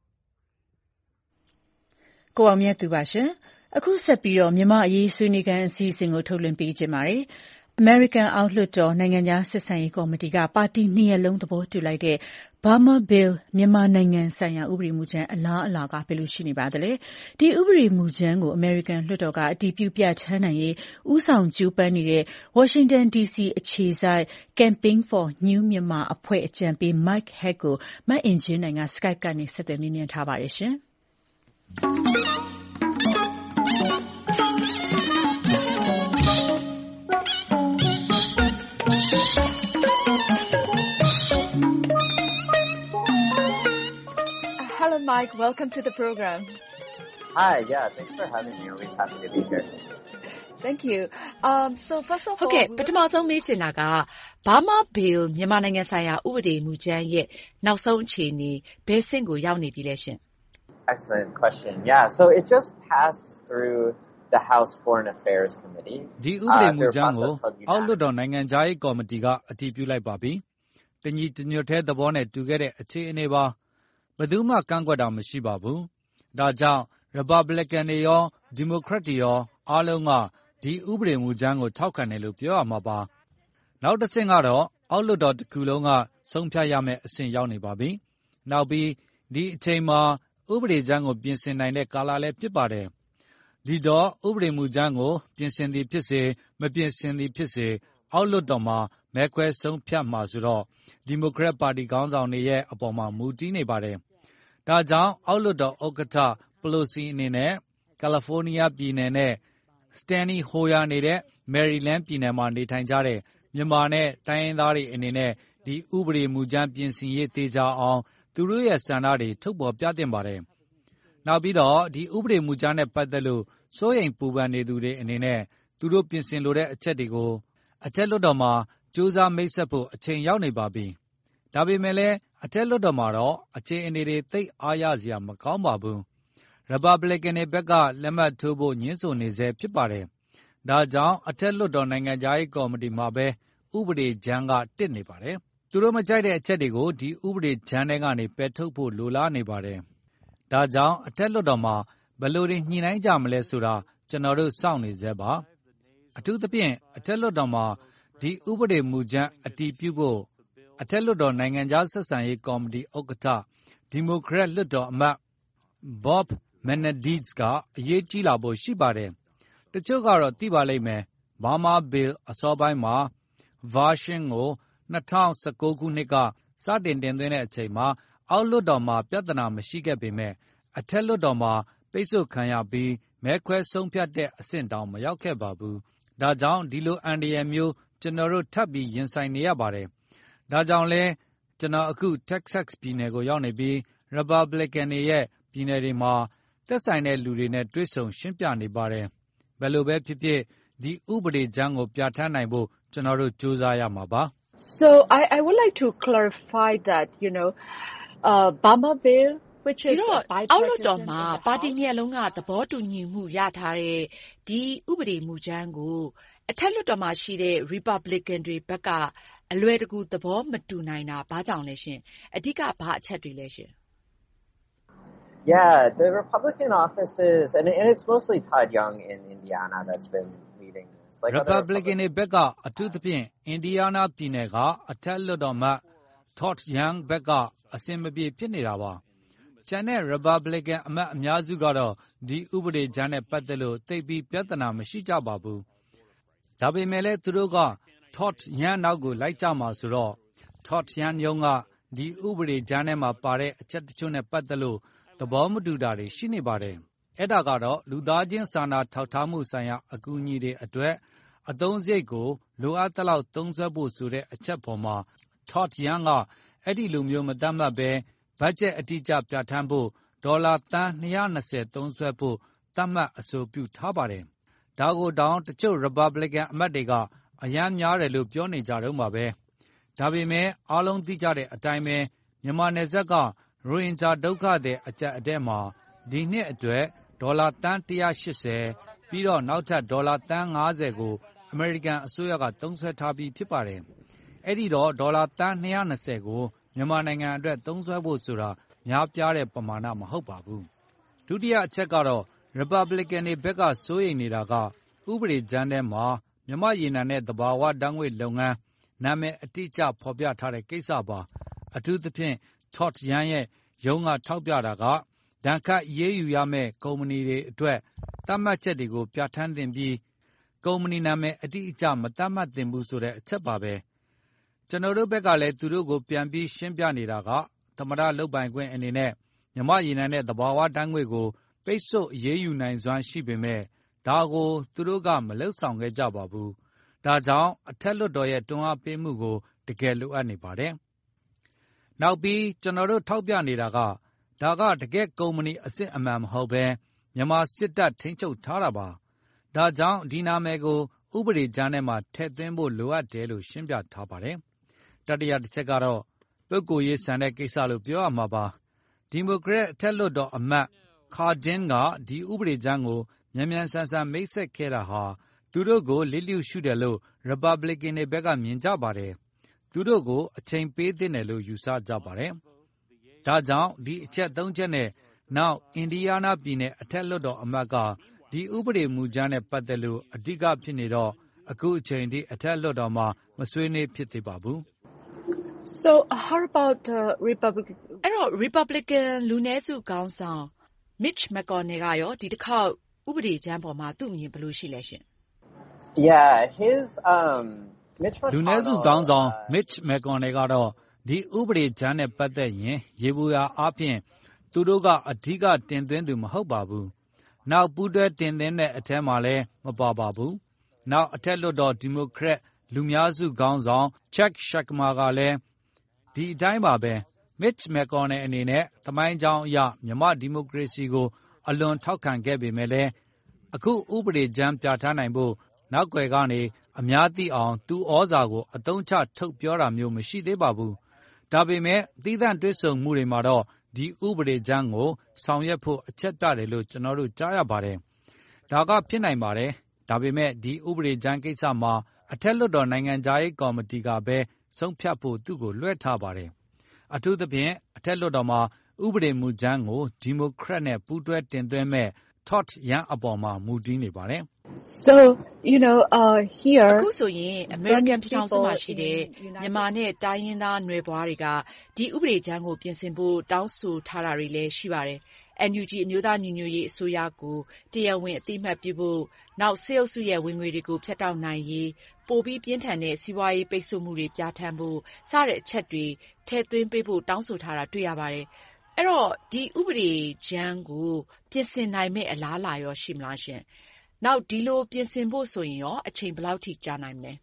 ။ကိုအောင်မြတ်သူပါရှင်။အခုဆက်ပြီးတော့မြန်မာအရေးဆွေးနွေးခန်းအစီအစဉ်ကိုထုတ်လွှင့်ပေးခြင်းပါတယ်။ American အောက်လွှတ်တော်နိုင်ငံခြားဆက်ဆံရေးကော်မတီကပါတီနှစ်ရပ်လုံးသဘောတူလိုက်တဲ့ Burma Bill မြန်မာနိုင်ငံဆိုင်ရာဥပဒေမူကြမ်းအလားအလာကဘယ်လိုရှိနေပါသလဲ။ဒီဥပဒေမူကြမ်းကို American လွှတ်တော်ကအတည်ပြုပြဋ္ဌာန်းနိုင်ရေးဦးဆောင်ကြိုးပမ်းနေတဲ့ Washington DC အခြေစိုက် Campaign for New Myanmar အဖွဲ့အကြံပေး Mike Hack ကိုမအင်ကြင်းနိုင်က Skype ကနေဆက်သွယ်မေးမြန်းထားပါတယ်ရှင်။ Hello, Mike. Welcome to the program. Hi. Yeah, thanks for having me. Always happy to be here. Thank you. So first of all, ဟုတ်ကဲ့ပထမဆုံးမေးချင်တာက Burma Bill မြန်မာနိုင်ငံဆိုင်ရာဥပဒေမူကြမ်းရဲ့နောက်ဆုံးအခြေအနေဘယ်ဆင့်ကိုရောက်နေပြီလဲရှင် Excellent question. Yeah, so it just passed through the House Foreign Affairs Committee. ဒီဥပဒေမူကြမ်းကိုအောက်လွှတ်တော်နိုင်ငံခြားရေးကော်မတီကအတည်ပြုလိုက်ပါပြီ။တညီတညွတ်တဲ့သဘောနဲ့တူခဲ့တဲ့အခြေအနေပါဘယ်သူမှကန့်ကွက်တာမရှိပါဘူး။ဒါကြောင့် Republican တွေရော Democrat တွေရောအားလုံးကဒီဥပဒေမူကြမ်းကိုထောက်ခံတယ်လို့ပြောရမှာပါ။နောက်တစ်ဆင့်ကတော့အောက်လွှတ်တော်တစ်ခုလုံးကဆုံးဖြတ်ရမယ့်အဆင့်ရောက်နေပါပြီ။နောက်ပြီးဒီအချိန်မှာဥပဒေကြမ်းကိုပြင်ဆင်နိုင်တဲ့ကာလလည်းဖြစ်ပါတယ်။ဒီတော့ဥပဒေမူကြမ်းကိုပြင်ဆင်သည်ဖြစ်စေမပြင်ဆင်သည်ဖြစ်စေအောက်လွှတ်တော်မှာမဲခွဲဆုံးဖြတ်မှာဆိုတော့ဒီမိုကရက်ပါတီခေါင်းဆောင်တွေရဲ့အပေါ်မှာမူတည်နေပါတယ်။ဒါကြောင့်အောက်လွှတ်တော်ဥက္ကဋ္ဌ Pelosi အနေနဲ့ကယ်လီဖိုးနီးယားပြည်နယ်နဲ့Steny Hoyer နေတဲ့ Maryland ပြည်နယ်မှာနေထိုင်ကြတဲ့မြန်မာနဲ့တိုင်းရင်းသားတွေအနေနဲ့ဒီဥပဒေမူကြမ်းပြင်ဆင်ရေးသေချာအောင်သူတို့ရဲ့ဆန္ဒတွေထုတ်ဖော်ပြသင့်ပါတယ်။နောက်ပြီးတော့ဒီဥပဒေမူကြမ်းနဲ့ပတ်သက်လို့စိုးရိမ်ပူပန်နေသူတွေအနေနဲ့သူတို့ပြင်ဆင်လိုတဲ့အချက်တွေကိုအထက်လွှတ်တော်မှာကြိုးစားမိတ်ဆက်ဖို့အချိန်ရောက်နေပါပြီ။ဒါပေမဲ့လည်းအထက်လွှတ်တော်မှာတော့အခြေအနေတွေသိပ်အားရစရာမကောင်းပါဘူး။ Republican တွေဘက်ကလက်မှတ်ထိုးဖို့ညှင်းဆိုနေဆဲဖြစ်ပါတယ်။ဒါကြောင့်အထက်လွှတ်တော်နိုင်ငံခြားရေးကော်မတီမှာပဲဥပဒေကြမ်းကတစ်နေပါတယ်။သူတို့မကြိုက်တဲ့အချက်တွေကိုဒီဥပဒေကြမ်းထဲကနေပယ်ထုတ်ဖို့လိုလားနေပါတယ်။ဒါကြောင့်အထက်လွှတ်တော်မှာဘယ်လိုတွေညှိနှိုင်းကြမလဲဆိုတာကျွန်တော်တို့စောင့်နေဆဲပါ။အထူးသဖြင့်အထက်လွှတ်တော်မှာဒီဥပဒေမူကြမ်းအတည်ပြုဖို့အထက်လွှတ်တော်နိုင်ငံခြားဆက်ဆံရေးကော်မတီဥက္ကဋ္ဌဒီမိုကရက်လွှတ်တော်အမတ် Bob Menendez ကအရေးကြီးလာဖို့ရှိပါတယ်။တချို့ကတော့သိပါလိမ့်မယ်။ Burma Bill အစောပိုင်းမှာ version ကို2019ခုနှစ်ကစတင်တင်သွင်းတဲ့အချိန်မှာအောက်လွှတ်တော်မှာပြဿနာမရှိခဲ့ပေမဲ့အထက်လွှတ်တော်မှာပိတ်ဆို့ခံရပြီးမဲခွဲဆုံးဖြတ်တဲ့အဆင့်တောင်မရောက်ခဲ့ပါဘူး။ဒါကြောင့်ဒီလိုအန္တရာယ်မျိုးကျွန်တော်တို့ထပ်ပြီးရင်ဆိုင်နေရပါတယ်။ဒါကြောင့်လဲကျွန်တော်အခု Texas ပြည်နယ်ကိုရောက်နေပြီး Republican တွေရဲ့ပြည်နယ်တွေမှာသက်ဆိုင်တဲ့လူတွေနဲ့တွေ့ဆုံရှင်းပြနေပါတယ်။ဘယ်လိုပဲဖြစ်ဖြစ်ဒီဥပဒေကြမ်းကိုပြဋ္ဌာန်းနိုင်ဖို့ကျွန်တော်တို့ကြိုးစားရမှာပါ။ So I would like to clarify that Burma Bill which is အောက်လွှတ်တော်မှာပါတီနှစ်လုံးကသဘောတူညီမှုရထားတဲ့ဒီဥပဒေမူကြမ်းကိုအထက်လွှတ်တော်မှာရှိတဲ့ Republican တွေဘက်ကအလွယ်တကူသဘောမတူနိုင်တာဘာကြောင့်လဲရှင်အဓိကဘာအချက်တွေလဲရှင် Yeah, the Republican offices, and it's mostly Todd Young in Indiana that's been leading this. Republican တွေဘက်ကအထူးသဖြင့် Indiana ပြည်နယ်ကအထက်လွှတ်တော်မှ Todd Young ဘက်ကအစင်မပြေဖြစ်နေတာပါ။ကျန်တဲ့ Republican အမတ်အများစုကတော့ဒီဥပဒေကြမ်းနဲ့ပတ်သက်လို့သိပြီးပြဿနာမရှိကြပါဘူး။ဒါပေမဲ့လည်းသူတို့က Todd Young နောက်ကိုလိုက်ကြမှာဆိုတော့ Todd Young ရုံးကဒီဥပဒေကြမ်းထဲမှာပါတဲ့အချက်တချို့နဲ့ပတ်သက်လို့သဘောမတူတာတွေရှိနေပါတယ်။အဲ့ဒါကတော့လူသားချင်းစာနာထောက်ထားမှုဆိုင်ရာအကူအညီတွေအတွက်အသုံးစရိတ်ကိုလိုအပ်သလောက်သုံးစွဲဖို့ဆိုတဲ့အချက်ပေါ်မှာ Todd Young ကအဲ့ဒီလိုမျိုးမသတ်မှတ်ပဲဘတ်ဂျက်အတိအကျပြဋ္ဌာန်းဖို့ဒေါ်လာသန်း220သုံးစွဲဖို့သတ်မှတ်အဆိုပြုထားပါတယ်။ဒါကိုတောင်တချို့ရီပတ်ဘလစ်ကန်အမတ်တွေကအယမ်းများတယ်လို့ပြောနေကြတော့မှာပဲ။ဒါပေမဲ့အားလုံးသိကြတဲ့အတိုင်းပဲမြန်မာနယ်စပ်ကရိုဟင်ဂျာဒုက္ခသည်အကြပ်အတည်းမှာဒီနှစ်အတွက်ဒေါ်လာသန်း180ပြီးတော့နောက်ထပ်ဒေါ်လာသန်း50ကိုအမေရိကန်အစိုးရကသုံးစွဲထားပြီးဖြစ်ပါတယ်။အဲ့ဒီတော့ဒေါ်လာသန်း220ကိုမြန်မာနိုင်ငံအတွက်သုံးစွဲဖို့ဆိုတာများပြားတဲ့ပမာဏမဟုတ်ပါဘူး။ဒုတိယအချက်ကတော့ရီပတ်ဘလစ်ကန်တွေဘက်ကစိုးရိမ်နေတာကဥပဒေကြမ်းထဲမှာမြန်မာရေနံနဲ့သဘာဝဓာတ်ငွေ့လုပ်ငန်းနာမည်အတိအကျဖော်ပြထားတဲ့ကိစ္စပါ။အထူးသဖြင့် Todd Young ရဲ့ရုံးကထောက်ပြတာကဒဏ်ခတ်အရေးယူရမယ့်ကုမ္ပဏီတွေအတွက်သတ်မှတ်ချက်တွေကိုပြဋ္ဌာန်းသင့်ပြီးကုမ္ပဏီနာမည်အတိအကျမသတ်မှတ်သင့်ဘူးဆိုတဲ့အချက်ပါပဲ။ကျွန်တော်တို့ဘက်ကလည်းသူတို့ကိုပြန်ပြီးရှင်းပြနေတာကသမ္မတလုပ်ပိုင်ခွင့်အနေနဲ့မြန်မာရေနံနဲ့သဘာဝဓာတ်ငွေ့ကိုပိတ်ဆို့အရေးယူနိုင်စွမ်းရှိပေမဲ့ဒါကိုသူတို့ကမလုပ်ဆောင်ခဲ့ကြပါဘူး။ဒါကြောင့်အထက်လွှတ်တော်ရဲ့တွန်းအားပေးမှုကိုတကယ်လိုအပ်နေပါတယ်။နောက်ပြီးကျွန်တော်တို့ထောက်ပြနေတာကဒါကတကယ်ကုမ္ပဏီအစစ်အမှန်မဟုတ်ပဲမြန်မာစစ်တပ်ထိန်းချုပ်ထားတာပါ။ဒါကြောင့်ဒီနာမည်ကိုဥပဒေကြမ်းထဲမှာထည့်သွင်းဖို့လိုအပ်တယ်လို့ရှင်းပြထားပါတယ်။တတိယတစ်ချက်ကတော့ပုဂ္ဂိုလ်ရေးဆန်တဲ့ကိစ္စလို့ပြောရမှာပါ။ဒီမိုကရက်အထက်လွှတ်တော်အမတ်ခါဒင်းကဒီဥပဒေကြမ်းကိုမြန်မြန်ဆန်ဆန်မိတ်ဆက်ခဲ့တာဟာသူတို့ကိုလစ်လျူရှုတယ်လို့ရီပတ်ဘလစ်ကန်တွေဘက်ကမြင်ကြပါတယ်။သူတို့ကိုအချိန်ပေးသင့်တယ်လို့ယူဆကြပါတယ်။ဒါကြောင့်ဒီအချက်၃ချက်နဲ့နောက်အင်ဒီယားနားပြည်နယ်အထက်လွှတ်တော်အမတ်ကဒီဥပဒေမူကြမ်းနဲ့ပတ်သက်လို့အဓိကဖြစ်နေတော့အခုအချိန်ထိအထက်လွှတ်တော်မှာမဆွေးနွေးဖြစ်သေးပါဘူး။ So how about Republican အဲ့တော့ Republican လူနည်းစုခေါင်းဆောင် Mitch McConnell ကရောဒီတစ်ခေါက်ဥပဒေကြမ်းပေါ်မှာသူ့အမြင်ဘယ်လိုရှိလဲရှင် Yeah, his လူနည်းစုခေါင်းဆောင် Mitch McConnell ကတော့ဒီဥပဒေကြမ်းနဲ့ပတ်သက်ရင်ရေဘူးရာအားဖြင့်သူတို့ကအဓိကတင်သွင်းသူမဟုတ်ပါဘူး။နောက်ပူးတွဲတင်သွင်းတဲ့အထက်မှာလည်းမပါပါဘူး။နောက်အထက်လွှတ်တော်ဒီမိုကရက်လူများစုခေါင်းဆောင် Chuck Schumer ကလည်းဒီအတိုင်းပါပဲ။ Mitch McConnell အနေနဲ့သမိုင်းကြောင်းအရမြန်မာဒီမိုကရေစီကိုအလွန်ထောက်ခံခဲ့ပေမဲ့လည်းအခုဥပဒေကြမ်းပြဋ္ဌာန်းနိုင်ဖို့နောက်ွယ်ကနေအများသိအောင်သူဩဇာကိုအသုံးချထုတ်ပြောတာမျိုးမရှိသေးပါဘူး။ဒါပေမဲ့သီးသန့်တွေ့ဆုံမှုတွေမှာတော့ဒီဥပဒေကြမ်းကိုဆောင်ရွက်ဖို့အချက်ပြတယ်လို့ကျွန်တော်တို့ကြားရပါတယ်။ဒါကဖြစ်နိုင်ပါတယ်။ဒါပေမဲ့ဒီဥပဒေကြမ်းကိစ္စမှာအထက်လွှတ်တော်နိုင်ငံသားရေးကော်မတီကပဲဆုံးဖြတ်ဖို့သူ့ကိုလွှဲထားပါတယ်။အထူးသဖြင့်အထက်လွှတ်တော်မှာဥပဒေမူကြမ်းကိုဒီမိုကရက်နဲ့ပူးတွဲတင်သွင်းမဲ့ Todd Young အပေါ်မှာမူတည်နေပါတယ်။ So here အခုဆိုရင် American ပြည်ထောင်စုမှာရှိတဲ့မြန်မာနဲ့တိုင်းရင်းသားနွယ်ဖွားတွေကဒီဥပဒေကြမ်းကိုပြင်ဆင်ဖို့တောင်းဆိုထားတာတွေလည်းရှိပါတယ်။ NUG အမျိုးသားညီညွတ်ရေးအစိုးရကိုတရားဝင်အသိအမှတ်ပြုဖို့နောက်စစ်အုပ်စုရဲ့ဝင်ငွေတွေကိုဖြတ်တောက်နိုင်ရေးပိုပြီးပြင်းထန်တဲ့စီးပွားရေးပိတ်ဆို့မှုတွေပြဋ္ဌာန်းဖို့စတဲ့အချက်တွေထည့်သွင်းပေးဖို့တောင်းဆိုထားတာတွေ့ရပါတယ်။အဲ့တော့ဒီဥပဒေကြမ်းကိုပြင်ဆင်နိုင်မယ့်အလားအလာရောရှိမလားရှင်။နောက်ဒီလိုပြင်ဆင်ဖို့ဆိုရင်ရောအချိန်ဘယ်လောက်ထိကြာနိုင်မလဲ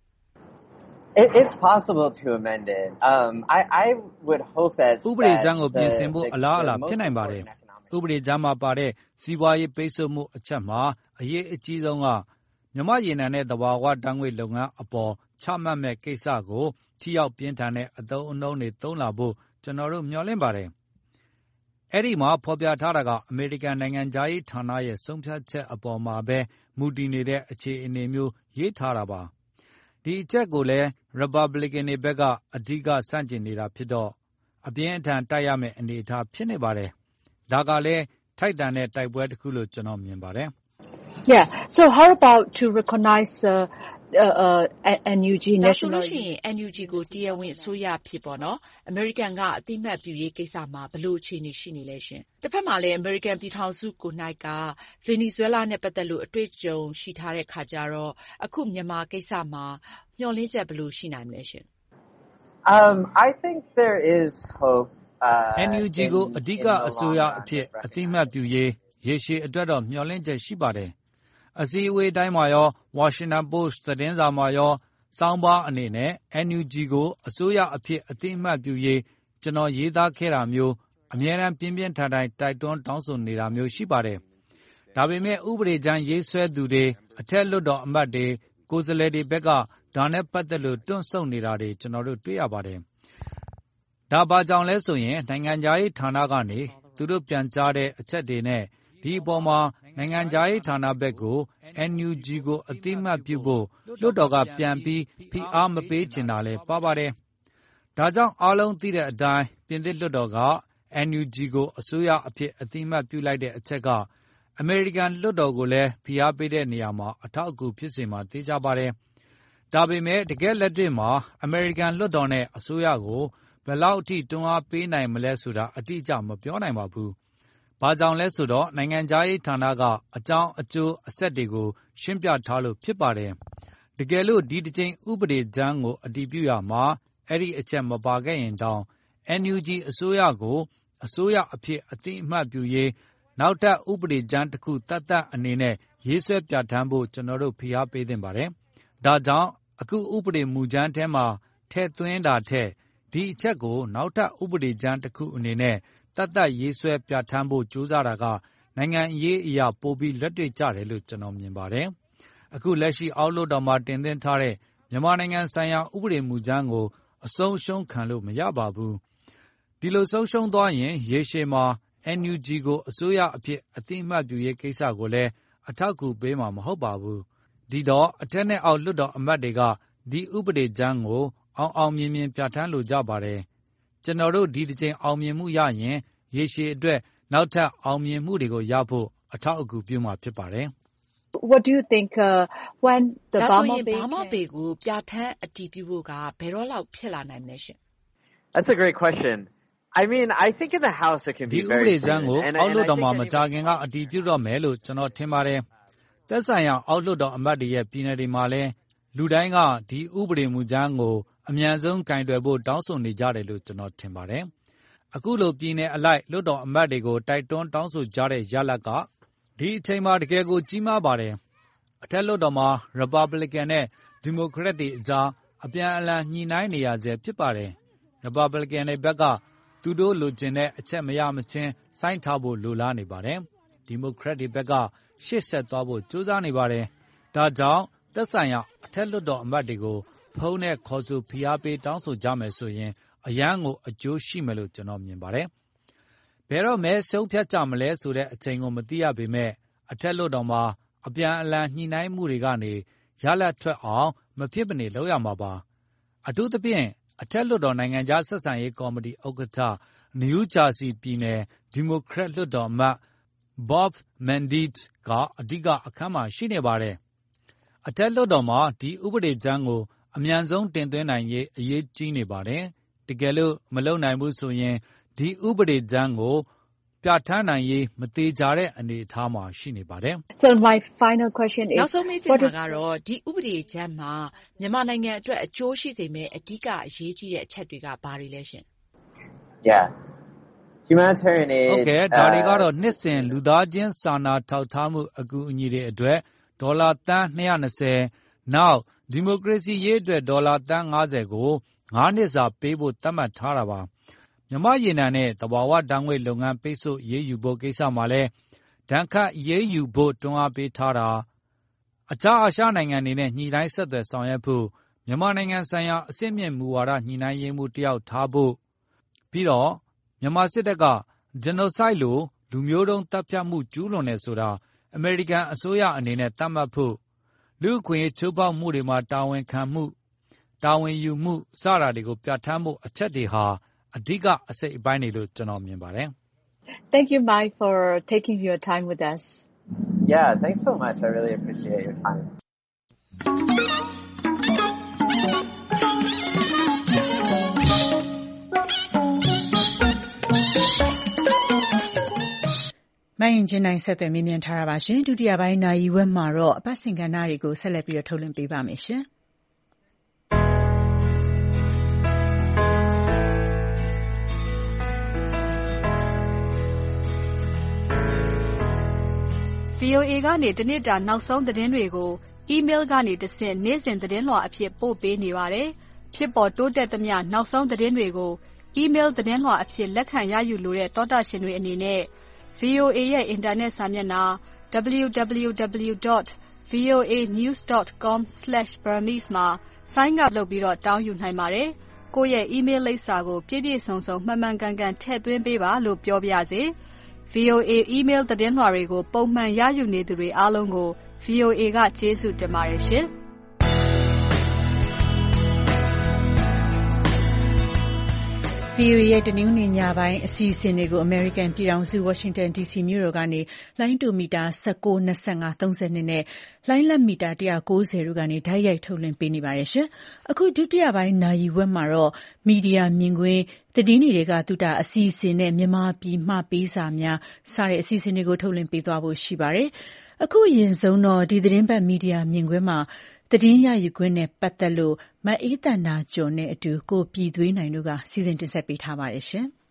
It's possible to amend it. I would hope that ဥပဒေကြမ်းကိုပြင်ဆင်ဖို့အလားအလာဖြစ်နိုင်ပါတယ်။ဥပဒေကြမ်းမှာပါတဲ့စီးပွားရေးပိတ်ဆို့မှုအချက်မှာအရေးအကြီးဆုံးကမြန်မာရေနံနဲ့သဘာဝဓာတ်ငွေ့လုပ်ငန်းအပေါ်ချမှတ်မဲ့ကိစ္စကိုထိရောက်ပြင်းထန်တဲ့အသုံးအနှုန်းတွေသုံးလာဖို့ကျွန်တော်တို့မျှော်လင့်ပါတယ်။အဲ့ဒီမှာဖော်ပြထားတာကအမေရိကန်နိုင်ငံသားရေးဌာနရဲ့ဆုံးဖြတ်ချက်အပေါ်မှာပဲမူတည်နေတဲ့အခြေအနေမျိုးရေးထားတာပါ။ဒီအချက်ကိုလည်း Republican တွေဘက်ကအဓိကဆန့်ကျင်နေတာဖြစ်တော့အပြင်းအထန်တိုက်ရမယ့်အနေအထားဖြစ်နေပါတယ်။ဒါကလည်းထိုက်တန်တဲ့တိုက်ပွဲတစ်ခုလို့ကျွန်တော်မြင်ပါတယ်။ Yeah. So how about to recognize NUG national NUG ကိုတရားဝင်အစိုးရဖြစ်ပေါ့နော်။ American ကအသိမှတ်ပြုရေးကိစ္စမှာဘယ်လိုအခြေအနေရှိနေလဲရှင်။တစ်ဖက်မှာလည်း American ပြည်ထောင်စုကို၌က Venezuela နဲ့ပတ်သက်လို့အတွေ့အကြုံရှိထားတဲ့ခါကျတော့အခုမြန်မာကိစ္စမှာမျှော်လင့်ချက်ဘယ်လိုရှိနိုင်မလဲရှင် I think there is hope. NUG ကိုအဓိကအစိုးရအဖြစ်အသိမှတ်ပြုရေးရေရှည်အတွက်တော့မျှော်လင့်ချက်ရှိပါတယ်။အစည်းအဝေးတိုင်းမှာရော Washington Post သတင်းစာမှာရောစောင်းပါအနေနဲ့ NUG ကိုအစိုးရအဖြစ်အသိအမှတ်ပြုရေးကျွန်တော်ရေးသားခဲ့တာမျိုးအမြဲတမ်းပြင်းပြင်းထန်ထန်တိုက်တွန်းတောင်းဆိုနေတာမျိုးရှိပါတယ်။ဒါပေမဲ့ဥပဒေကြမ်းရေးဆွဲသူတွေအထက်လွှတ်တော်အမတ်တွေကိုယ်စားလှယ်တွေဘက်ကဒါနဲ့ပတ်သက်လို့တွန့်ဆုတ်နေတာတွေကျွန်တော်တို့တွေ့ရပါတယ်။ဒါဘာကြောင့်လဲဆိုရင်နိုင်ငံခြားရေးဌာနကနေသူတို့ပြန်ကြားတဲ့အချက်တွေနဲ့ဒီအပေါ်မှာနိုင်ငံခြားရေးဌာနဘက်ကို NUG ကိုအသိအမှတ်ပြုဖို့လွှတ်တော်ကပြန်ပြီးဖိအားမပေးချင်တာလဲပါပါတယ်။ဒါကြောင့်အားလုံးသိတဲ့အတိုင်းပြင်သစ်လွှတ်တော်က NUG ကိုအစိုးရအဖြစ်အသိအမှတ်ပြုလိုက်တဲ့အချက်ကအမေရိကန်လွှတ်တော်ကိုလည်းဖိအားပေးတဲ့နေရာမှာအထောက်အကူဖြစ်စေမှာသိကြပါတယ်။ဒါပေမဲ့တကယ်လက်တွေ့မှာအမေရိကန်လွှတ်တော်နဲ့အစိုးရကိုဘယ်လောက်အထိတွန်းအားပေးနိုင်မလဲဆိုတာအတိအကျမပြောနိုင်ပါဘူး။ဘာကြောင့်လဲဆိုတော့နိုင်ငံခြားရေးဌာနကအကြောင်းအကျိုးအဆက်တွေကိုရှင်းပြထားလို့ဖြစ်ပါတယ်။တကယ်လို့ဒီတစ်ချိန်ဥပဒေကြမ်းကိုအတည်ပြုရမှာအဲ့ဒီအချက်မပါခဲ့ရင်တောင် NUG အစိုးရကိုအစိုးရအဖြစ်အသိအမှတ်ပြုရေးနောက်ထပ်ဥပဒေကြမ်းတစ်ခုတတ်အနေနဲ့ရေးဆွဲပြဋ္ဌာန်းဖို့ကျွန်တော်တို့ဖိအားပေးသင့်ပါတယ်။ဒါကြောင့်အခုဥပဒေမူကြမ်းထဲမှာထည့်သွင်းတာထက်ဒီအချက်ကိုနောက်ထပ်ဥပဒေကြမ်းတစ်ခုအနေနဲ့တတ်ရေးဆွဲပြဋ္ဌာန်းဖို့ကြိုးစားတာကနိုင်ငံရေးအရာပိုပြီးလက်တွေ့ကျတယ်လို့ကျွန်တော်မြင်ပါတယ်။အခုလက်ရှိအောက်လွှတ်တော်မှာတင်သွင်းထားတဲ့မြန်မာနိုင်ငံဆိုင်ရာဥပဒေမူကြမ်းကိုအဆုံးရှုံးခံလို့မရပါဘူး။ဒီလိုဆုံးရှုံးသွားရင်ရေရှည်မှာ NUG ကိုအစိုးရအဖြစ်အသိအမှတ်ပြုရေးကိစ္စကိုလည်းအထောက်အကူပေးမှာမဟုတ်ပါဘူး။ဒီတော့အထက်နဲ့အောက်လွှတ်တော်အမတ်တွေကဒီဥပဒေကြမ်းကိုအောင်မြင်ပြဋ္ဌာန်းလိုကြပါတယ်။ကျွန်တော်တို့ဒီတစ်ချိန်အောင်မြင်မှုရရင်ရေရှည်အတွက်နောက်ထပ်အောင်မြင်မှုတွေကိုရဖို့အထောက်အကူပြုမှာဖြစ်ပါတယ်။ What do you think when the Burma Bill ကိုပြဋ္ဌာန်းအတည်ပြုဖို့ကဘယ်တော့လောက်ဖြစ်လာနိုင်မလဲရှင် That's a great question. I mean, I think in the House it can be very soon. ဒီဥပဒေကြမ်းကိုအောက်လွှတ်တော်မှာမကြာခင်ကအတည်ပြုတော့မယ်လို့ကျွန်တော်ထင်ပါတယ်။သက်ဆိုင်ရာအောက်လွှတ်တော်အမတ်တွေရဲ့ပြည်နယ်တွေမှာလည်းလူတိုင်းကဒီဥပဒေမူကြမ်းကိုအမြန်ဆုံးကင်တွယ်ဖို့တောင်းဆိုနေကြတယ်လို့ကျွန်တော်ထင်ပါတယ်။အခုလိုပြည်နယ်အလိုက်လွှတ်တော်အမတ်တွေကိုတိုက်တွန်းတောင်းဆိုကြတဲ့ရလဒ်ကဒီအချိန်မှာတကယ်ကိုကြီးမားပါတယ်။အထက်လွှတ်တော်မှာ Republican နဲ့ Democrat တွေအကြားအပြန်အလှန်ညှိနှိုင်းနေရဆဲဖြစ်ပါတယ်။ Republican တွေဘက်ကသူတို့လိုချင်တဲ့အချက်မရမချင်းဆိုင်းထားဖို့လိုလားနေပါတယ်။ Democrat တွေဘက်ကရှေ့ဆက်သွားဖို့ကြိုးစားနေပါတယ်။ဒါကြောင့်သက်ဆိုင်ရာအထက်လွှတ်တော်အမတ်တွေကိုဖုန်းနဲ့ခေါ်ဆိုဖိအားပေးတောင်းဆိုကြမယ်ဆိုရင်အရန်ကိုအကျိုးရှိမယ်လို့ကျွန်တော်မြင်ပါတယ်။ဘယ်တော့မဲဆုံးဖြတ်ကြမလဲဆိုတဲ့အချိန်ကိုမသိရပေမဲ့အထက်လွှတ်တော်မှာအပြန်အလှန်ညှိနှိုင်းမှုတွေကနေရလဒ်ထွက်အောင်မဖြစ်မနေလုပ်ရမှာပါ။အထူးသဖြင့်အထက်လွှတ်တော်နိုင်ငံခြားဆက်ဆံရေးကော်မတီဥက္ကဋ္ဌနယူးဂျာစီပြည်နယ်ဒီမိုကရက်လွှတ်တော်အမတ် Bob Menendez ကအဓိကအခန်းမှာရှိနေပါတယ်။အထက်လွှတ်တော်မှာဒီဥပဒေကြမ်းကိုအမြန်ဆုံးတင်သွင်းနိုင်ရေးအရေးကြီးနေပါတယ်။တကယ်လို့မလုပ်နိုင်ဘူးဆိုရင်ဒီဥပဒေကြမ်းကိုပြဋ္ဌာန်းနိုင်ရေးမသေချာတဲ့အနေအထားမှာရှိနေပါတယ်။ So my final question is နောက်ဆုံးမေးချင်တာကတော့ဒီဥပဒေကြမ်းမှာမြန်မာနိုင်ငံအတွက်အကျိုးရှိစေမယ့်အဓိကအရေးကြီးတဲ့အချက်တွေကဘာတွေလဲရှင်။ Yeah. Humanitarian aid. ဟုတ်ကဲ့ဒါတွေကတော့နှစ်စဉ်လူသားချင်းစာနာထောက်ထားမှုအကူအညီတွေအတွက်ဒေါ်လာသန်း220နောက်ဒီမိုကရေစီရေးအတွက်ဒေါ်လာသန်း50ကို9နှစ်စာပေးဖို့သတ်မှတ်ထားတာပါမြန်မာရေနံနဲ့သဘာဝဓာတ်ငွေ့လုပ်ငန်းပိတ်ဆို့ရေးယူဖို့ကိစ္စမှာလဲဒဏ်ခတ်ရေးယူဖို့တွန်းအားပေးထားတာအခြားအာရှနိုင်ငံတွေနဲ့ညှိနှိုင်းဆက်သွယ်ဆောင်ရွက်ဖို့မြန်မာနိုင်ငံဆိုင်ရာအဆင့်မြင့်မူဝါဒညှိနှိုင်းရေးမှုတယောက်ထားဖို့ပြီးတော့မြန်မာစစ်တပ်က genocide လိုလူမျိုးတုံးတပ်ဖြတ်မှုကျူးလွန်နေဆိုတာအမေရိကန်အစိုးရအနေနဲ့သတ်မှတ်ဖို့လူ့အခွင့်အရေးချိုးဖောက်မှုတွေမှာတာဝန်ခံမှုတာဝန်ယူမှုစတာတွေကိုပြဋ္ဌာန်းဖို့အချက်တွေဟာအဓိကအစိတ်အပိုင်းတွေလို့ကျွန်တော်မြင်ပါတယ် Thank you Mike for taking your time with us. Yeah, thanks so much. I really appreciate your time. မအင်ဂျင်နိုင်ဆက်သွယ်မြင်ထားတာပါရှင်ဒုတိယပိုင်းနာရီဝက်မှာတော့အပတ်စဉ်ကဏ္ဍတွေကိုဆက်လက်ပြီးထုတ်လွှင့်ပေးပါမယ်ရှင် VOA ကနေတနစ်တာနောက်ဆုံးသတင်းတွေကို email ကနေတဆင့်နေ့စဉ်သတင်းလွှာအဖြစ်ပို့ပေးနေပါတယ်ဖြစ်ပေါ်တိုးတက်သမျှနောက်ဆုံးသတင်းတွေကို email သတင်းလွှာအဖြစ်လက်ခံရယူလိုတဲ့သောတာရှင်တွေအနေနဲ့ VOA ရဲ့အင်တာနက်စာမျက်နှာ www.voanews.com/Burmese မှာ sign up လုပ်ပြီးတောင်းယူနိုင်ပါတယ်။ကိုယ့်ရဲ့ email လိပ်စာကိုပြည့်ပြည့်စုံစုံမှန်မှန်ကန်ကန်ထည့်သွင်းပေးပါလို့ပြောပါရစေ။ VOA email သတင်းလွှာတွေကိုပုံမှန်ရယူနေသူတွေအားလုံးကို VOA ကကျေးဇူးတင်ပါတယ်ရှင်။ VOA ရဲ့တနင်္ဂနွေညပိုင်းအစီအစဉ်တွေကို American ပြည်ထောင်စု Washington DC မြို့တော်ကနေလိုင်းတူမီတာ19, 25, 32နဲ့လိုင်းလက်မီတာ190တို့ကနေတိုက်ရိုက်ထုတ်လွှင့်ပေးနေပါတယ်ရှင်။အခုဒုတိယပိုင်းနာရီဝက်မှာတော့မီဒီယာမြင်ကွင်းသတင်းတွေကသူတာအစီအစဉ်နဲ့မြန်မာပြည်မှပေးစာများစတဲ့အစီအစဉ်တွေကိုထုတ်လွှင့်ပေးသွားဖို့ရှိပါတယ်။အခုအရင်ဆုံးတော့ဒီသတင်းပတ်မီဒီယာမြင်ကွင်းမှာသတင်းရယူခွင့်နဲ့ပတ်သက်လို့မအေးသန္တာကျော်နဲ့အတူကိုပြည်သွေးနိုင်တို့ကစီစဉ်တင်ဆက်ပေးထားပါတယ်ရှင်။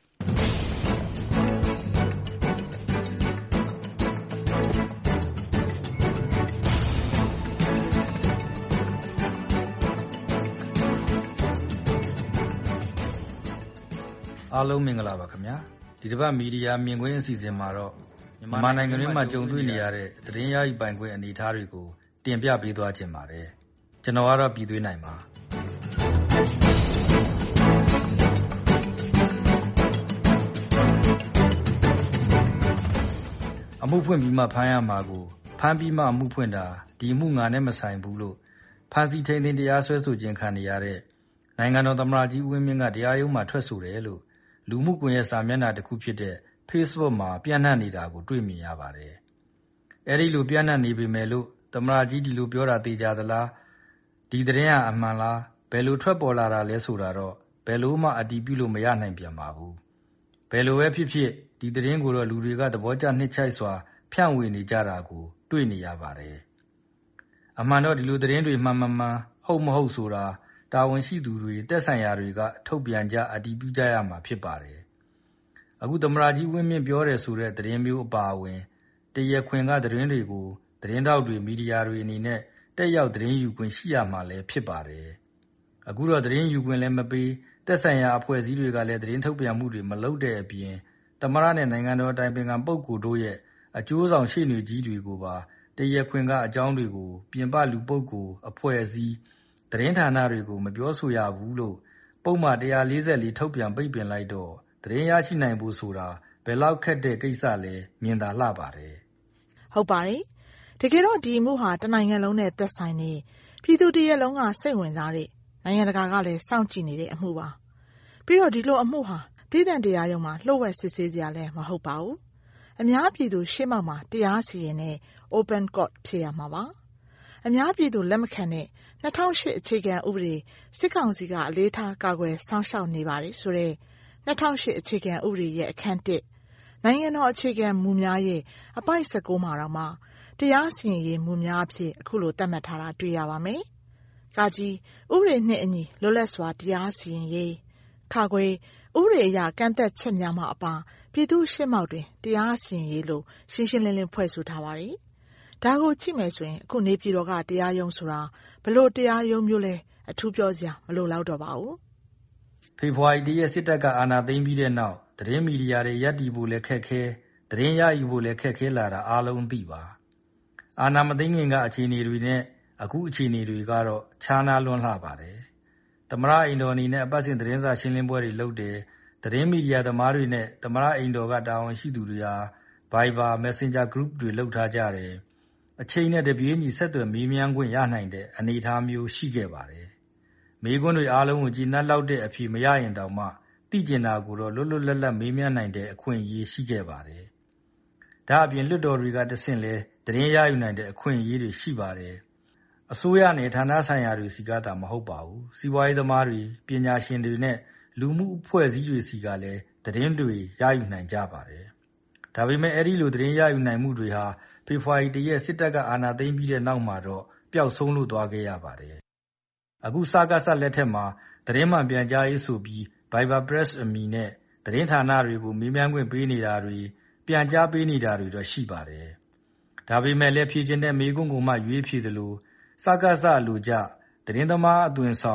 အားလုံးမင်္ဂလာပါခင်ဗျာ။ဒီတစ်ပတ်မီဒီယာမြင်ကွင်းအစီအစဉ်မှာတော့မြန်မာနိုင်ငံတွင်းမှာကြုံတွေ့နေရတဲ့သတင်းရယူပိုင်ခွင့်အနေအထားတွေကိုတင်ပြပေးသွားခြင်းပါတယ်။ကျွန်တော်ကတော့ပြည်သွေးနိုင်ပါ။အမှုဖွင့်ပြီးမှဖမ်းရမှာကိုဖမ်းပြီးမှအမှုဖွင့်တာဒီအမှုငါနဲ့မဆိုင်ဘူးလို့ဖမ်းဆီးထိန်းသိမ်းတရားစွဲဆိုခြင်းခံနေရတဲ့နိုင်ငံတော်သမ္မတကြီးဦးဝင်းမြင့်ကတရားရုံးမှာထွက်ဆိုတယ်လို့လူမှုကွန်ရက်စာမျက်နှာတစ်ခုဖြစ်တဲ့ Facebook မှာပြန့်နှံ့နေတာကိုတွေ့မြင်ရပါတယ်။အဲဒီလိုပြန့်နှံ့နေပေမဲ့လို့သမ္မတကြီးဒီလိုပြောတာသေချာသလားဒီသတင်းဟာအမှန်လားဘယ်လိုထွက်ပေါ်လာတာလဲဆိုတာတော့ဘယ်လိုမှအတည်ပြုလို့မရနိုင်ပြန်ပါဘူး။ဘယ်လိုပဲဖြစ်ဖြစ်ဒီသတင်းကိုတော့လူတွေကသဘောကျနှစ်ချိုက်စွာဖြန့်ဝေနေကြတာကိုတွေ့နေရပါတယ်။အမှန်တော့ဒီလိုသတင်းတွေမှန်ဟုတ်မဟုတ်ဆိုတာတာဝန်ရှိသူတွေသက်ဆိုင်ရာတွေကထုတ်ပြန်ကြအတည်ပြုကြရမှာဖြစ်ပါတယ်။အခုသမ္မတကြီးဝင်းမြင့်ပြောတယ်ဆိုတဲ့သတင်းမျိုးအပါအဝင်တရားခွင်ကသတင်းတွေကိုသတင်းတောက်တွေမီဒီယာတွေအနေနဲ့တက်ရောက်သတင်းယူခွင့်ရှိရမှာလည်းဖြစ်ပါတယ်။အခုတော့သတင်းယူခွင့်လည်းမပေးသက်ဆိုင်ရာအဖွဲ့အစည်းတွေကလည်းသတင်းထုတ်ပြန်မှုတွေမလုပ်တဲ့အပြင်သမ္မတနဲ့နိုင်ငံတော်အတိုင်ပင်ခံပုဂ္ဂိုလ်တို့ရဲ့အကျိုးဆောင်ရှေ့နေကြီးတွေကိုပါတရားခွင်ကအကြောင်းတွေကိုပြင်ပလူပုဂ္ဂိုလ်အဖွဲ့အစည်းသတင်းဌာနတွေကိုမပြောဆိုရဘူးလို့ပုံမှန်144ထုတ်ပြန်ပိတ်ပင်လိုက်တော့သတင်းရရှိနိုင်ဖို့ဆိုတာဘယ်လောက်ခက်တဲ့ကိစ္စလဲမြင်သာလှပါတယ်။ဟုတ်ပါတယ်။တကယ်တော့ဒီအမှုဟာတနိုင်ငံလုံးနဲ့သက်ဆိုင်နေပြည်သူတရက်လုံးကစိတ်ဝင်စားတဲ့နိုင်ငံတကာကလည်းစောင့်ကြည့်နေတဲ့အမှုပါ။ပြီးတော့ဒီလိုအမှုဟာသီးသန့်တရားရုံးမှာလှုပ်ဝက်စစ်ဆေးစရာလည်းမဟုတ်ပါဘူး။အများပြည်သူရှေ့မှောက်မှာတရားစီရင်တဲ့ Open Court ဖြစ်ရမှာပါ။အများပြည်သူလက်မခံတဲ့2008အခြေခံဥပဒေစစ်ကောင်စီကအလေးထားကာကွယ်စောင့်ရှောက်နေပါတယ်ဆိုတဲ့2008အခြေခံဥပဒေရဲ့အခန်း1နိုင်ငံတော်အခြေခံမူများရဲ့အပိုဒ်19မှာတော့မှတရားစီရင်ရေးမူများအဖြစ်အခုလိုသတ်မှတ်ထားတာတွေ့ရပါမယ်။ကာကြီးဥပဒေနဲ့အညီလွတ်လပ်စွာတရားစီရင်ရေးခါခွေဥပဒေအရကန့်သက်ချက်များမှအပါပြည်သူရှေ့မှောက်တွင်တရားစီရင်ရေးလို့ရှင်းရှင်းလင်းလင်းဖွဲ့ဆိုထားပါတယ်။ဒါကိုကြည့်မယ်ဆိုရင်အခုနေပြည်တော်ကတရားရုံးဆိုတာဘလို့တရားရုံးမျိုးလဲအထူးပြောစရာမလိုတော့တော့ပါဘူး။ဖေဖော်ဝါရီလရက်စစ်တပ်ကအာဏာသိမ်းပြီးတဲ့နောက်သတင်းမီဒီယာတွေရပ်တည်ဖို့လည်းခက်ခဲသတင်းရယူဖို့လည်းခက်ခဲလာတာအားလုံးသိပါ။အာဏာမသိမ်းခင်ကအခြေအနေတွေနဲ့အခုအခြေအနေတွေကတော့ခြားနားလွန်းလှပါတယ်။သမ္မတအိမ်တော်အနေနဲ့အပတ်စဉ်သတင်းစာရှင်းလင်းပွဲတွေလုပ်တယ်သတင်းမီဒီယာသမားတွေနဲ့သမ္မတအိမ်တော်ကတာဝန်ရှိသူတွေဟာ Viber Messenger Group တွေလုပ်ထားကြတယ်။အချိန်နဲ့တပြေးညီဆက်သွယ်မေးမြန်းခွင့်ရနိုင်တဲ့အနေအထားမျိုးရှိခဲ့ပါတယ်။မေးခွန်းတွေအားလုံးကိုကြည်နပ်လောက်တဲ့အဖြေမရရင်တောင်မှသိကျင်တာကိုတော့လွတ်လွတ်လပ်လပ်မေးမြန်းနိုင်တဲ့အခွင့်အရေးရှိခဲ့ပါတယ်။ဒါအပြင်လွှတ်တော်တွေကတဆင့်လဲသတင်းရယူနိုင်တဲ့အခွင့်အရေးတွေရှိပါတယ်။အစိုးရနဲ့ဌာနဆိုင်ရာတွေစီကသာမဟုတ်ပါဘူး။စီးပွားရေးသမားတွေပညာရှင်တွေနဲ့လူမှုအဖွဲ့အစည်းတွေစီကလည်းသတင်းတွေရယူနိုင်ကြပါတယ်။ဒါပေမဲ့အဲ့ဒီလိုသတင်းရယူနိုင်မှုတွေဟာဖေဖော်ဝါရီလရက်စစ်တပ်ကအာဏာသိမ်းပြီးတဲ့နောက်မှာတော့ပျောက်ဆုံးလို့သွားခဲ့ရပါတယ်။အခုစကားဆက်လက်ထက်မှာသတင်းမှန်ပြန်ကြားရေးဆိုပြီး Viber Press အမည်နဲ့သတင်းဌာနတွေကိုမေးမြန်းခွင့်ပေးနေတာတွေပြန်ကြားပေးနေတာတွေတော့ရှိပါတယ်။ဒါပေမဲ့လည်းဖြေချင်တဲ့မေးခွန်းကိုမှရွေးဖြေသလိုစကားစလိုကြသတင်းသမားအသွင်ဆောင်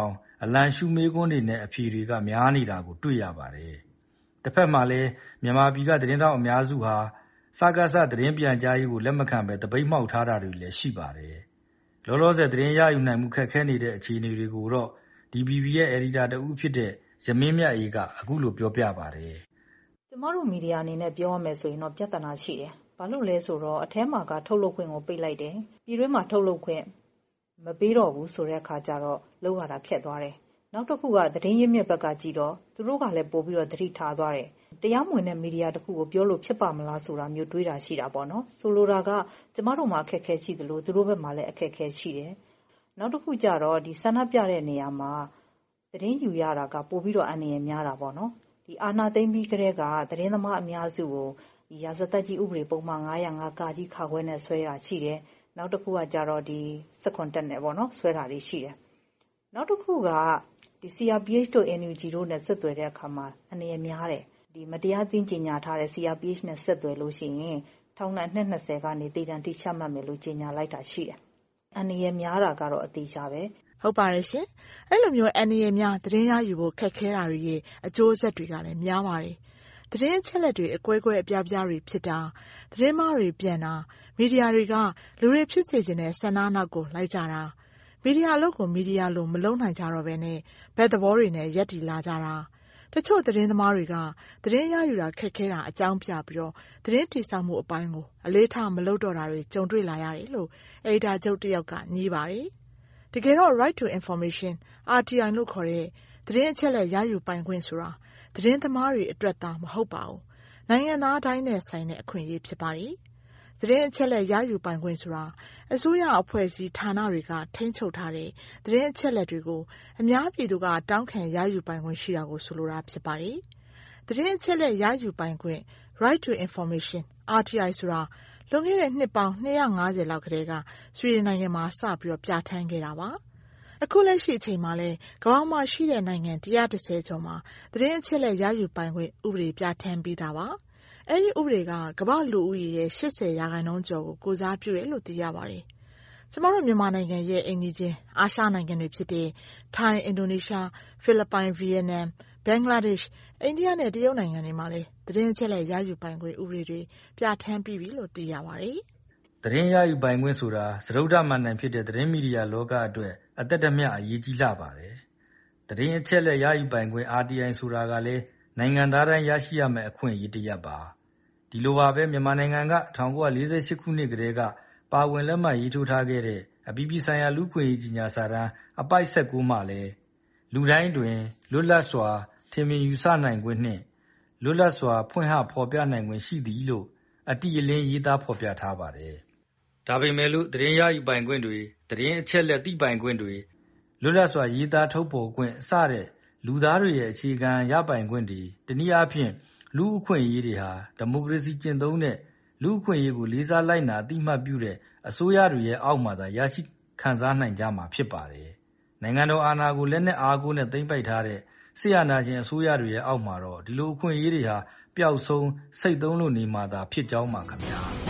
အလံရှုမေးခွန်းတွေနဲ့အဖြေတွေကများနေတာကိုတွေ့ရပါတယ်။တစ်ဖက်မှာလည်းမြန်မာပြည်ကသတင်းထောက်အများစုဟာစကားစသတင်းပြန်ကြားရေးကိုလက်မခံဘဲတပိတ်မှောက်ထားတာတွေလည်းရှိပါတယ်။လောလောဆယ်သတင်းရယူနိုင်မှုခက်ခဲနေတဲ့အခြေအနေတွေကိုတော့ DBB ရဲ့အယ်ဒီတာတဦးဖြစ်တဲ့ရမင်းမြတ်အေးကအခုလိုပြောပြပါတယ်။ကျမတို့မီဒီယာအနေနဲ့ပြောရမယ်ဆိုရင်တော့ပြဿနာရှိတယ်။ဘာလို့လဲဆိုတော့အထဲမှာကထုတ်လုပ်ခွင့်ကိုပိတ်လိုက်တယ်။ပြည်တွင်းမှာထုတ်လုပ်ခွင့်မပေးတော့ဘူးဆိုတဲ့အခါကျတော့လောက်ရတာခက်သွားတယ်။နောက်တစ်ခုကသတင်းရင်းမြစ်ဘက်ကကြည့်တော့သူတို့ကလည်းပို့ပြီးတော့သတိထားသွားတယ်။တရားမဝင်တဲ့မီဒီယာတစ်ခုကိုပြောလို့ဖြစ်ပါမလားဆိုတာမျိုးတွေးတာရှိတာပေါ့နော်။ဆိုလိုတာကကျမတို့မှာအခက်အခဲရှိသလိုသူတို့ဘက်မှာလည်းအခက်အခဲရှိတယ်။နောက်တစ်ခုကျတော့ဒီဆန္ဒပြတဲ့နေရာမှာသတင်းယူရတာကပို့ပြီးတော့အန္တရာယ်များတာပေါ့နော်။ဒီအာဏာသိမ်းပြီးကတည်းကသတင်းသမားအများစုကိုဒီရာဇသတ်ကြီးဥပဒေပုံမှန်905ကာကြီးခါခွဲနဲ့ဆွဲတာရှိတယ်။နောက်တစ်ခုကကြတော့ဒီစစ်ခွန်တက်နဲ့ပေါ့နော်ဆွဲတာတွေရှိတယ်။နောက်တစ်ခုကဒီ CRPH တို့ NUG တို့နဲ့ဆက်သွယ်တဲ့အခါမှာအန္တရာယ်များတယ်။ဒီမတရားသင်းကြေညာထားတဲ့ CRPH နဲ့ဆက်သွယ်လို့ရှိရင်ထောင်ဒဏ်နှစ်20ကနေတည်တံတိချမှတ်မယ်လို့ကြေညာလိုက်တာရှိတယ်။အန္တရာယ်များတာကတော့အသေးချပဲ။ဟုတ်ပါတယ်ရှင်။အဲ့လိုမျိုးအန္တရာယ်များသတင်းရယူဖို့ခက်ခဲတာတွေရဲ့အကျိုးဆက်တွေကလည်းများပါတယ်။သတင်းအချက်အလက်တွေအကွဲကွဲအပြားပြားတွေဖြစ်တာသတင်းမှားတွေပြန်တာမီဒီယာတွေကလူတွေဖြစ်စေခြင်းနဲ့ဆန္ဒနောက်ကိုလိုက်ကြတာမီဒီယာအလုပ်ကိုမီဒီယာလိုမလုပ်နိုင်ကြတော့ဘဲနဲ့ဘက်သဘောတွေနဲ့ရက်တီလာကြတာတချို့သတင်းသမားတွေကသတင်းရယူတာခက်ခဲတာအကြောင်းပြပြီးတော့သတင်းတိစောက်မှုအပိုင်းကိုအလေးထားမလုပ်တော့တာတွေကြုံတွေ့လာရတယ်လို့အေဒါချုပ်တယောက်ကညည်းပါတယ်တကယ်တော့ Right to Information RTI လို့ခေါ်တဲ့သတင်းအချက်အလက်ရယူပိုင်ခွင့်ဆိုတာသတင်းသမားတွေအတွက်သာမဟုတ်ပါဘူးနိုင်ငံသားတိုင်းနဲ့ဆိုင်တဲ့အခွင့်အရေးဖြစ်ပါတယ်သတင်းအချက်အလက်ရယူပိုင်ခွင့်ဆိုတာအစိုးရအဖွဲ့အစည်းဌာနတွေကထိန်းချုပ်ထားတဲ့သတင်းအချက်အလက်တွေကိုအများပြည်သူကတောင်းခံရယူပိုင်ခွင့်ရှိတာကိုဆိုလိုတာဖြစ်ပါတယ်သတင်းအချက်အလက်ရယူပိုင်ခွင့် Right to Information RTI ဆိုတာလွန်ခဲ့တဲ့နှစ်ပေါင်း250လောက်ကတည်းကဆွီဒင်နိုင်ငံမှာစပြီးတော့ပြဋ္ဌာန်းခဲ့တာပါအခုလက်ရှိအချိန်မှာလဲကမ္ဘာမှာရှိတဲ့နိုင်ငံ130ကျော်မှာသတင်းအချက်အလက်ရယူပိုင်ခွင့်ဥပဒေပြဋ္ဌာန်းပြီးသားပါအဲ့ဒီဥပဒေကကမ္ဘာလူဦးရေရဲ့80%ကျော်ကိုကိုစားပြုတယ်လို့သိရပါတယ်ကျမတို့မြန်မာနိုင်ငံရဲ့အိမ်နီးချင်းအာရှနိုင်ငံတွေဖြစ်တဲ့ထိုင်းအင်ဒိုနီးရှားဖိလစ်ပိုင်ဗီယက်နမ်ဘင်္ဂလားဒေ့ရှ်အိန္ဒိယနဲ့တရုတ်နိုင်ငံတွေမှာလည်းသတင်းအချက်အလက်ရယူပိုင်ခွင့်ဥပဒေတွေပြဋ္ဌာန်းပြီးပြီလို့သိရပါတယ်သတင်းရယူပိုင်ခွင့်ဆိုတာစတုတ္ထမဏ္ဍိုင်ဖြစ်တဲ့သတင်းမီဒီယာလောကအတွက်အသက်တမျှအရေးကြီးလှပါတယ်သတင်းအချက်အလက်ရယူပိုင်ခွင့် RTI ဆိုတာကလည်းနိုင်ငံသားတိုင်းရရှိရမယ့်အခွင့်အရေးတစ်ရပ်ပါဒီလိုပါပဲမြန်မာနိုင်ငံက1948ခုနှစ်ကတည်းကပါဝင်လက်မှတ်ရေးထိုးထားခဲ့တဲ့အပြည်ပြည်ဆိုင်ရာလူ့အခွင့်အရေးကြီးညာစာတမ်းအပိုဒ်19မှာလည်းလူတိုင်းတွင်လွတ်လပ်စွာထင်မြင်ယူဆနိုင်ခွင့်နှင့်လွတ်လပ်စွာဖွင့်ဟဖော်ပြနိုင်ခွင့်ရှိသည်လို့အတိအလင်းရေးသားဖော်ပြထားပါတယ်ဒါပေမဲ့လို့သတင်းရယူပိုင်ခွင့်တွေသတင်းအချက်အလက်သိပိုင်ခွင့်တွေလွတ်လပ်စွာရေးသားထုတ်ဖော်ခွင့်စတဲ့လူသားတွေရဲ့အခြေခံရပိုင်ခွင့်တွေတနည်းအားဖြင့်လူ့အခွင့်အရေးတွေဟာဒီမိုကရေစီကျင့်သုံးတဲ့လူ့အခွင့်အရေးကိုလေးစားလိုက်နာအသိမှတ်ပြုတဲ့အစိုးရတွေရဲ့အောက်မှာသာရရှိခံစားနိုင်ကြမှာဖြစ်ပါတယ်။နိုင်ငံတော်အာဏာကိုလက်နက်အားကိုးနဲ့သိမ်းပိုက်ထားတဲ့စစ်အာဏာရှင်အစိုးရတွေရဲ့အောက်မှာတော့ဒီလိုအခွင့်အရေးတွေဟာပျောက်ဆုံးစိတ်သုံးလို့နေမှာသာဖြစ်ကြောင်းပါခင်ဗျာ။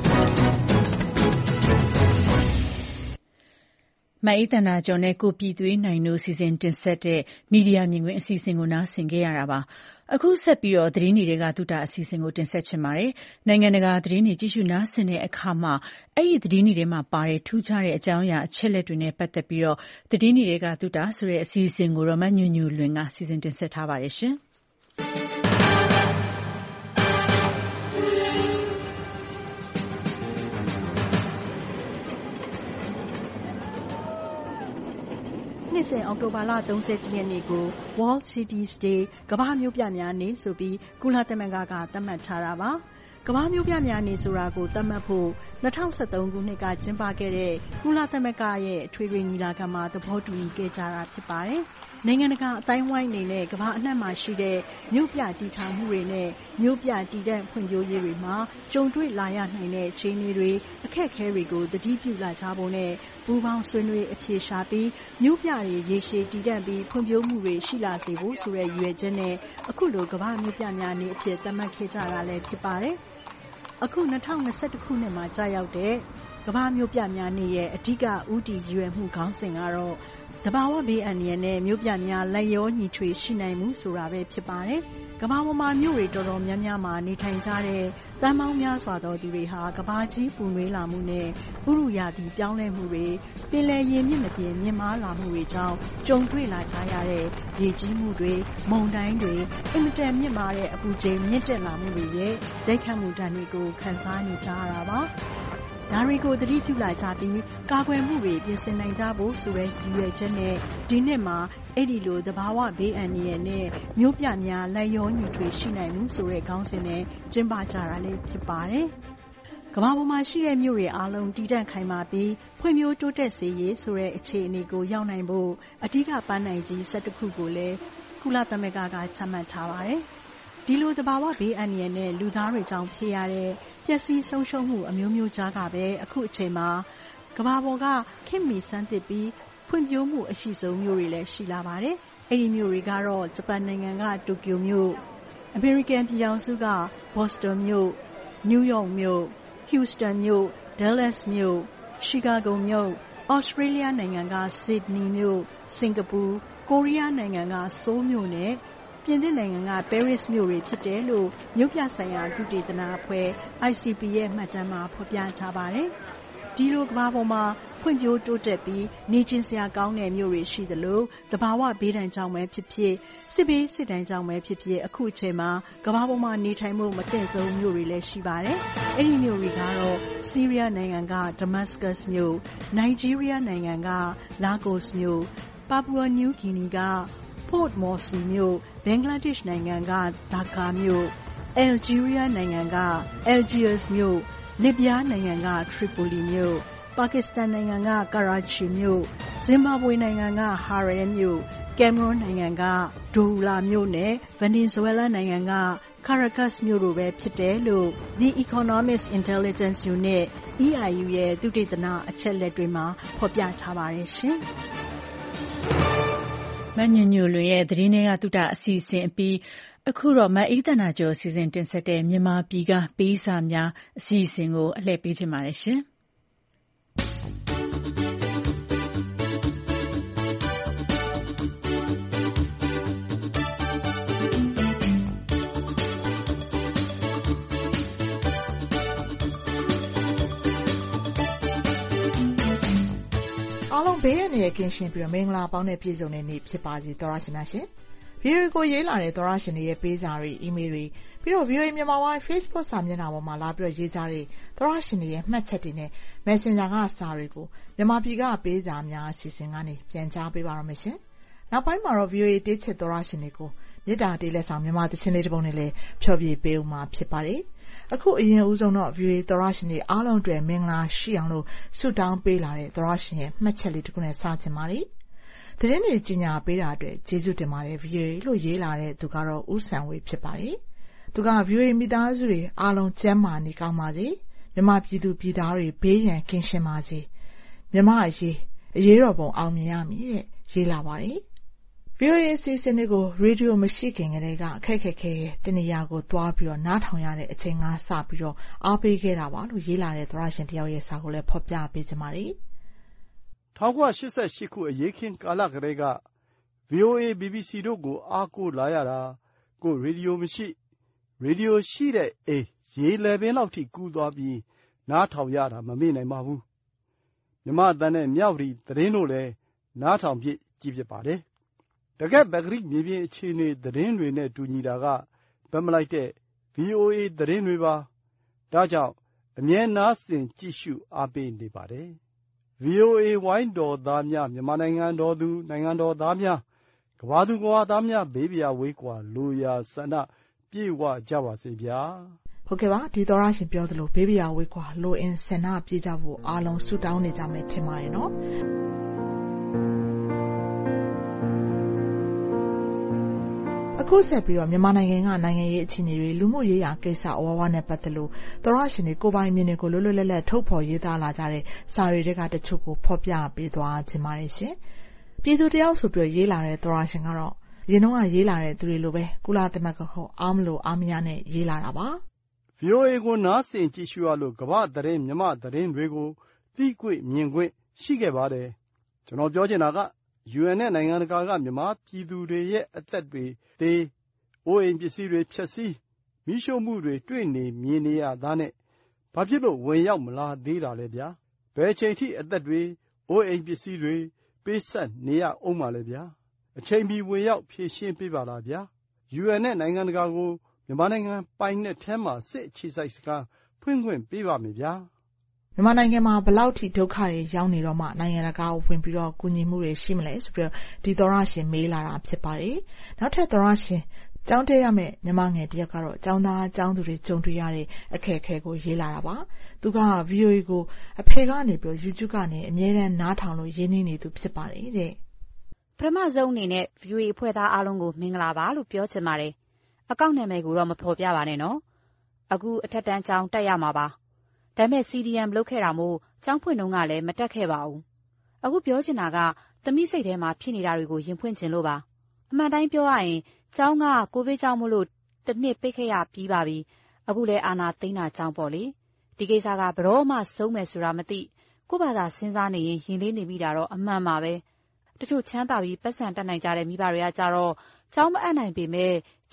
မအေးသန္တာကျော်နဲ့ကိုပြည်သွေးနိုင်တို့စီစဉ်တင်ဆက်တဲ့မီဒီယာမြင်ကွင်းအစီအစဉ်ကိုနားဆင်ခဲ့ရတာပါအခုဆက်ပြီးတော့သတင်းတွေကသုတအစီအစဉ်ကိုတင်ဆက်ချင်ပါတယ်နိုင်ငံတကာသတင်းတွေကြည့်ရှုနားဆင်တဲ့အခါမှာအဲ့ဒီသတင်းတွေမှာပါတဲ့ထူးခြားတဲ့အကြောင်းအရာအချက်လက်တွေနဲ့ပတ်သက်ပြီးတော့သတင်းတွေကသုတဆိုတဲ့အစီအစဉ်ကိုတော့မညွညူလွင်ကစီစဉ်တင်ဆက်ထားပါတယ်ရှင်နှစ်စဉ်အောက်တိုဘာလ30ရက်နေ့ကို World Cities Day ကမ္ဘာမြို့ပြများနေ့ဆိုပြီးကုလသမဂ္ဂကသတ်မှတ်ထားတာပါကမ္ဘာမြို့ပြများနေ့ဆိုတာကိုသတ်မှတ်ဖို့2013ခုနှစ်ကကျင်းပခဲ့တဲ့ကုလသမဂ္ဂရဲ့အထွေထွေညီလာခံမှာသဘောတူညီခဲ့ကြတာဖြစ်ပါတယ်။နိုင်ငံတကာအတိုင်းဝိုင်းအနေနဲ့ကမ္ဘာအနှံ့မှာရှိတဲ့မြို့ပြတည်ထောင်မှုတွေနဲ့မြို့ပြတည်တံ့ဖွံ့ဖြိုးရေးတွေမှာကြုံတွေ့လာရနိုင်တဲ့အခြေအနေတွေအခက်အခဲတွေကိုသတိပြုလာကြဖို့နဲ့ပူးပေါင်းဆွေးနွေးအဖြေရှာပြီးမြို့ပြတွေရေရှည်တည်တံ့ပြီးဖွံ့ဖြိုးမှုတွေရှိလာစေဖို့ဆိုတဲ့ရည်ရွယ်ချက်နဲ့အခုလိုကမ္ဘာမြို့ပြများနေ့အဖြစ်သတ်မှတ်ခဲ့ကြတာလည်းဖြစ်ပါတယ်။အခု2021ခုနှစ်မှာကြာရောက်တဲ့ကမ္ဘာမြို့ပြများနေ့ရဲ့အဓိကဦးတည်ရည်ရွယ်မှုခေါင်းစဉ်ကတော့သဘာဝဘေးအန္တရာယ်နဲ့မြို့ပြများလိုက်လျောညီထွေရှိနိုင်မှုဆိုတာပဲဖြစ်ပါတယ်။ကမ္ဘာပေါ်မှာမြို့တွေတော်တော်များများမှာနေထိုင်ကြတဲ့သန်းပေါင်းများစွာသောသူတွေဟာကမ္ဘာကြီးပူနွေးလာမှုနဲ့ဥရုရာသီပြောင်းလဲမှုတွေပင်လယ်ရေမြင့်မပြင်မြင့်မားလာမှုတွေကြောင့်ကြုံတွေ့လာကြရတဲ့ရေကြီးမှုတွေမုန်တိုင်းတွေအင်မတန်မြင့်မားတဲ့အပူချိန်မြင့်တက်လာမှုတွေရဲ့ရိုက်ခတ်မှုဒဏ်တွေကိုခံစားနေကြရတာပါ။ဒါတွေကိုသတိပြုလာကြပြီးကာကွယ်မှုတွေပြင်ဆင်နိုင်ကြဖို့ဆိုတဲ့ရည်ရွယ်ချက်နဲ့ဒီနှစ်မှာအဲ့ဒီလိုသဘာဝဘေးအန္တရာယ်နဲ့မြို့ပြများလိုက်လျောညီထွေရှိနိုင်မှုဆိုတဲ့ခေါင်းစဉ်နဲ့ကျင်းပကြတာလည်းဖြစ်ပါတယ်။ကမ္ဘာပေါ်မှာရှိတဲ့မြို့တွေအားလုံးတည်တံ့ခိုင်မာပြီးဖွံ့ဖြိုးတိုးတက်စေရေးဆိုတဲ့အခြေအနေကိုရောက်နိုင်ဖို့အဓိကပန်းနိုင်ကြီး12ခုကိုလည်းကုလသမဂ္ဂကချမှတ်ထားပါတယ်။ဒီလိုသဘာဝဘေးအန္တရာယ်နဲ့လူသားတွေကြောင့်ဖြစ်ရတဲ့ပျက်စီးဆုံးရှုံးမှုအမျိုးမျိုးကြားကပဲအခုအချိန်မှာကမ္ဘာပေါ်ကခေတ်မီစမ်းသစ်ပြီးဖွံ့ဖြိုးမှုအရှိဆုံးမြို့တွေလည်းရှိလာပါတယ်။အဲ့ဒီမြို့တွေကတော့ဂျပန်နိုင်ငံကတိုကျိုမြို့၊အမေရိကန်ပြည်ထောင်စုကဘော့စတွန်မြို့၊နယူးယောက်မြို့၊ဟူစတန်မြို့၊ဒါလက်စ်မြို့၊ရှီကာဂိုမြို့၊ဩစတြေးလျနိုင်ငံကဆစ်ဒနီမြို့၊စင်ကာပူ၊ကိုရီးယားနိုင်ငံကဆိုးမြို့နဲ့ပြင်သစ်နိုင်ငံကပဲရစ်မြို့တွေဖြစ်တယ်လို့မြို့ပြဆိုင်ရာသုတေသနအဖွဲ့ ICP ရဲ့မှတ်တမ်းမှာဖော်ပြထားပါတယ်။ဒီလိုကမ္ဘာပေါ်မှာဖွံ့ဖြိုးတိုးတက်ပြီးနေကျင်စရာကောင်းတဲ့မြို့တွေရှိသလိုသဘာဝဘေးဒဏ်ကြောင့်ပဲဖြစ်ဖြစ်စစ်ဘေးစစ်ဒဏ်ကြောင့်ပဲဖြစ်ဖြစ်အခုအချိန်မှာကမ္ဘာပေါ်မှာနေထိုင်မှုမသင့်ဆုံးမြို့တွေလည်းရှိပါတယ်။အဲ့ဒီမြို့တွေကတော့ဆီးရီးယားနိုင်ငံကဒမတ်စကတ်မြို့၊နိုင်ဂျီးရီးယားနိုင်ငံကလာဂိုစ်မြို့၊ပါပူအာနယူးဂီနီကPort Moresby မြို့၊ဘင်္ဂလားဒေ့ရှ်နိုင်ငံကဒါကာမြို့၊အယ်ဂျီးရီးယားနိုင်ငံက Algiers မြို့၊လစ်ဗျားနိုင်ငံကထရီပိုလီမြို့၊ပါကစ္စတန်နိုင်ငံကကရာချီမြို့၊ဇင်ဘာဘွေနိုင်ငံကဟာရဲမြို့၊ကင်မရွန်နိုင်ငံကဒိုလာမြို့နဲ့ဗင်နီဇွဲလားနိုင်ငံကCaracas မြို့တို့ပဲဖြစ်တယ်လို့ The Economist Intelligence Unit EIU ရဲ့သုတေသနအချက်လက်တွေမှာဖော်ပြထားပါတယ်ရှင်။မညွညွလွင်ရဲ့သတင်းထဲကသုတအစီအစဉ်အပြီးအခုတော့မအေးသနာကျော်အစီအစဉ်တင်ဆက်တဲ့မြန်မာပြည်ကပေးစာများအစီအစဉ်ကိုအလှည့်ပေးချင်ပါတယ်ရှင်။အားလုံးဘေးရန်ရဲ့ကင်းရှင်းပြီးမင်္ဂလာပေါင်းနဲ့ပြည့်စုံတဲ့နေ့ဖြစ်ပါစေသောရရှင်များရှင်။ VOA ကိုရေးလာတဲ့သောရရှင်တွေရဲ့ပေးစာတွေအီးမေးလ်တွေပြီးတော့ VOA မြန်မာပိုင်း Facebook စာမျက်နှာပေါ်မှာလာပြီးတော့ရေးကြတဲ့သောရရှင်တွေရဲ့မှတ်ချက်တွေနဲ့ Messenger ကစာတွေကိုမြန်မာပြည်ကပေးစာများအစီအစဉ်ကနေပြန်ကြားပေးပါရမယ်ရှင်။နောက်ပိုင်းမှာတော့ VOA တေးချစ်သောရရှင်တွေကိုမေတ္တာတေးလက်ဆောင်မြန်မာသချင်းလေးတစ်ပုဒ်နဲ့လည်းဖျော်ဖြေပေးဦးမှာဖြစ်ပါတယ်။အခုအရင်ဦးဆုံးတော့ VOA သောရရှင်တွေအားလုံးအတွက်မင်္ဂလာရှိအောင်လို့ဆုတောင်းပေးလာတဲ့သောရရှင်ရဲ့မှတ်ချက်လေးတစ်ခုနဲ့စချင်ပါတယ်။သတင်းတွေကြီးညာပေးတာအတွက်ကျေးဇူးတင်ပါတယ် VOA လို့ရေးလာတဲ့သူကတော့ဦးဆန်ဝေဖြစ်ပါတယ်။သူက VOA မိသားစုတွေအားလုံးကျန်းမာနေကောင်းပါစေ။မြန်မာပြည်သူပြည်သားတွေဘေးရန်ကင်းရှင်းပါစေ။မြန်မာအရေးတော်ပုံအောင်မြင်ရမည်တဲ့ရေးလာပါတယ်။ VOA အစီအစဉ်တွေကိုရေဒီယိုမရှိခင်ကတည်းကအခက်ခဲတနေရာကိုသွားပြီးတော့နားထောင်ရတဲ့အချိန်ကစပြီးတော့အားပေးခဲ့တာပါလို့ရေးလာတဲ့သရရှင်တယောက်ရဲ့စာကိုလည်းဖော်ပြပေးချင်ပါတယ်။1988ခုအရေးခင်းကာလကတည်းက VOA BBC တို့ကိုအားကိုးလာရတာကိုရေဒီယိုမရှိရေဒီယိုရှိတဲ့အိမ်ရေလယ်ပင်လောက်ထိကူးသွားပြီးနားထောင်ရတာမမေ့နိုင်ပါဘူး။မြမအသံနဲ့မြဝတီသတင်းတို့လည်းနားထောင်ဖြစ်ကြည့်ဖြစ်ပါတယ်။တကယ့်ပဂရိမြေပြင်အခြေအနေသတင်းတွေနဲ့တူညီတာကဘက်မလိုက်တဲ့ VOA သတင်းတွေပါ။ဒါကြောင့်အမြဲနားဆင်ကြည့်ရှုအားပေးနေပါတယ်။ VOA ဝိုင်းတော်သားများမြန်မာနိုင်ငံတော်သူနိုင်ငံတော်သားများကမ္ဘာသူကမ္ဘာသားများဘေးပြာဝေးကွာလိုရာဆန္ဒပြေဝကြပါစေဗျာ။ဟုတ်ကဲ့ပါဒီသောရရှင်ပြောသလိုဘေးပြာဝေးကွာလိုအင်ဆန္ဒပြေကြဖို့အားလုံးဆုတောင်းနေကြမယ်ထင်ပါတယ်နော်။အခုဆက်ပြီးတော့မြန်မာနိုင်ငံကနိုင်ငံရေးအခြေအနေတွေလူမှုရေးရာကိစ္စအဝဝနဲ့ပတ်သက်လို့သောရရှင်တွေကိုပိုင်မြင်တွေကိုလွတ်လွတ်လပ်လပ်ထုတ်ဖော်ရေးသားလာကြတဲ့စာရီတွေကတချို့ကိုဖော်ပြပေးသွားခြင်းပါတယ်ရှင်။ပြည်သူတယောက်ဆိုပြီးရေးလာတဲ့သောရရှင်ကတော့ရင်တော့ရေးလာတဲ့သူတွေလိုပဲကုလသမဂ္ဂခေါ်အားမလို့အားမရနဲ့ရေးလာတာပါ။ VOA ကိုနားဆင်ကြည့်ရှုရလို့ကမ္ဘာသတင်းမြမသတင်းတွေကိုသိခွင့်မြင်ခွင့်ရှိခဲ့ပါတယ်။ကျွန်တော်ပြောချင်တာက UN နဲ့နိုင်ငံတကာကမြန်မာပြည်သူတွေရဲ့အသက်တွေသေ၊အိုးအိမ်ပစ္စည်းတွေဖျက်ဆီး၊မီးရှို့မှုတွေတွေ့နေမြင်နေရသားနဲ့ဘာဖြစ်လို့ဝင်ရောက်မလာသေးတာလဲဗျာ။ဘယ်အချိန်ထိအသက်တွေ၊အိုးအိမ်ပစ္စည်းတွေပေးဆပ်နေရဦးမှာလဲဗျာ။အချိန်မီဝင်ရောက်ဖြေရှင်းပေးပါလားဗျာ။ UN နဲ့နိုင်ငံတကာကိုမြန်မာနိုင်ငံပိုင်နက်ထဲမှာစစ်အခြေစိုက်စခန်းဖွင့်ခွင့်ပေးပါမယ်ဗျာ။မြန်မာနိုင်ငံမှာဘယ်လောက်ထိဒုက္ခတွေရောက်နေတော့မှနိုင်ငံတကာကိုဝင်ပြီးတော့ကူညီမှုတွေရှိမလဲဆိုပြီးတော့ဒီသောရရှင်မေးလာတာဖြစ်ပါတယ်။နောက်ထပ်သောရရှင်ကျောင်းတက်ရမယ့်ညီမငယ်တယောက်ကတော့ကျောင်းသားကျောင်းသူတွေကြုံတွေ့ရတဲ့အခက်အခဲကိုရေးလာတာပါ။သူက VOA ကိုအဖေကနေပြီး YouTube ကနေအမြဲတမ်းနားထောင်လို့ရင်းနှီးနေသူဖြစ်ပါတယ်တဲ့။ပထမဆုံးအနေနဲ့ VOA အဖွဲ့သားအားလုံးကိုမင်္ဂလာပါလို့ပြောချင်ပါတယ်။အကောင့်နာမည်ကိုတော့မဖော်ပြပါနဲ့နော်။အခုအထက်တန်းကျောင်းတက်ရမှာပါ။ဒါပေမဲ့ CDM လုပ်ခဲ့တာမို့ကျောင်းဖွင့်တုန်းကလည်းမတက်ခဲ့ပါဘူး။အခုပြောချင်တာကသမီးစိတ်ထဲမှာဖြစ်နေတာတွေကိုရင်ဖွင့်ချင်လို့ပါ။အမှန်တိုင်းပြောရရင်ကျောင်းကကိုဗစ်ကြောင့်မို့လို့တစ်နှစ်ပိတ်ခဲ့ရပြီးပါပြီ။အခုလည်းအာဏာသိမ်းတာကြောင့်ပေါ့လေ။ဒီကိစ္စကဘယ်တော့မှဆုံးမယ်ဆိုတာမသိ။ကိုယ့်ဘာသာစဉ်းစားနေရင်ရင်လေးနေမိတာတော့အမှန်ပါပဲ။တချို့ချမ်းသာပြီးပတ်စံတက်နိုင်ကြတဲ့မိဘတွေကကြတော့ကျောင်းမအပ်နိုင်ပေမဲ့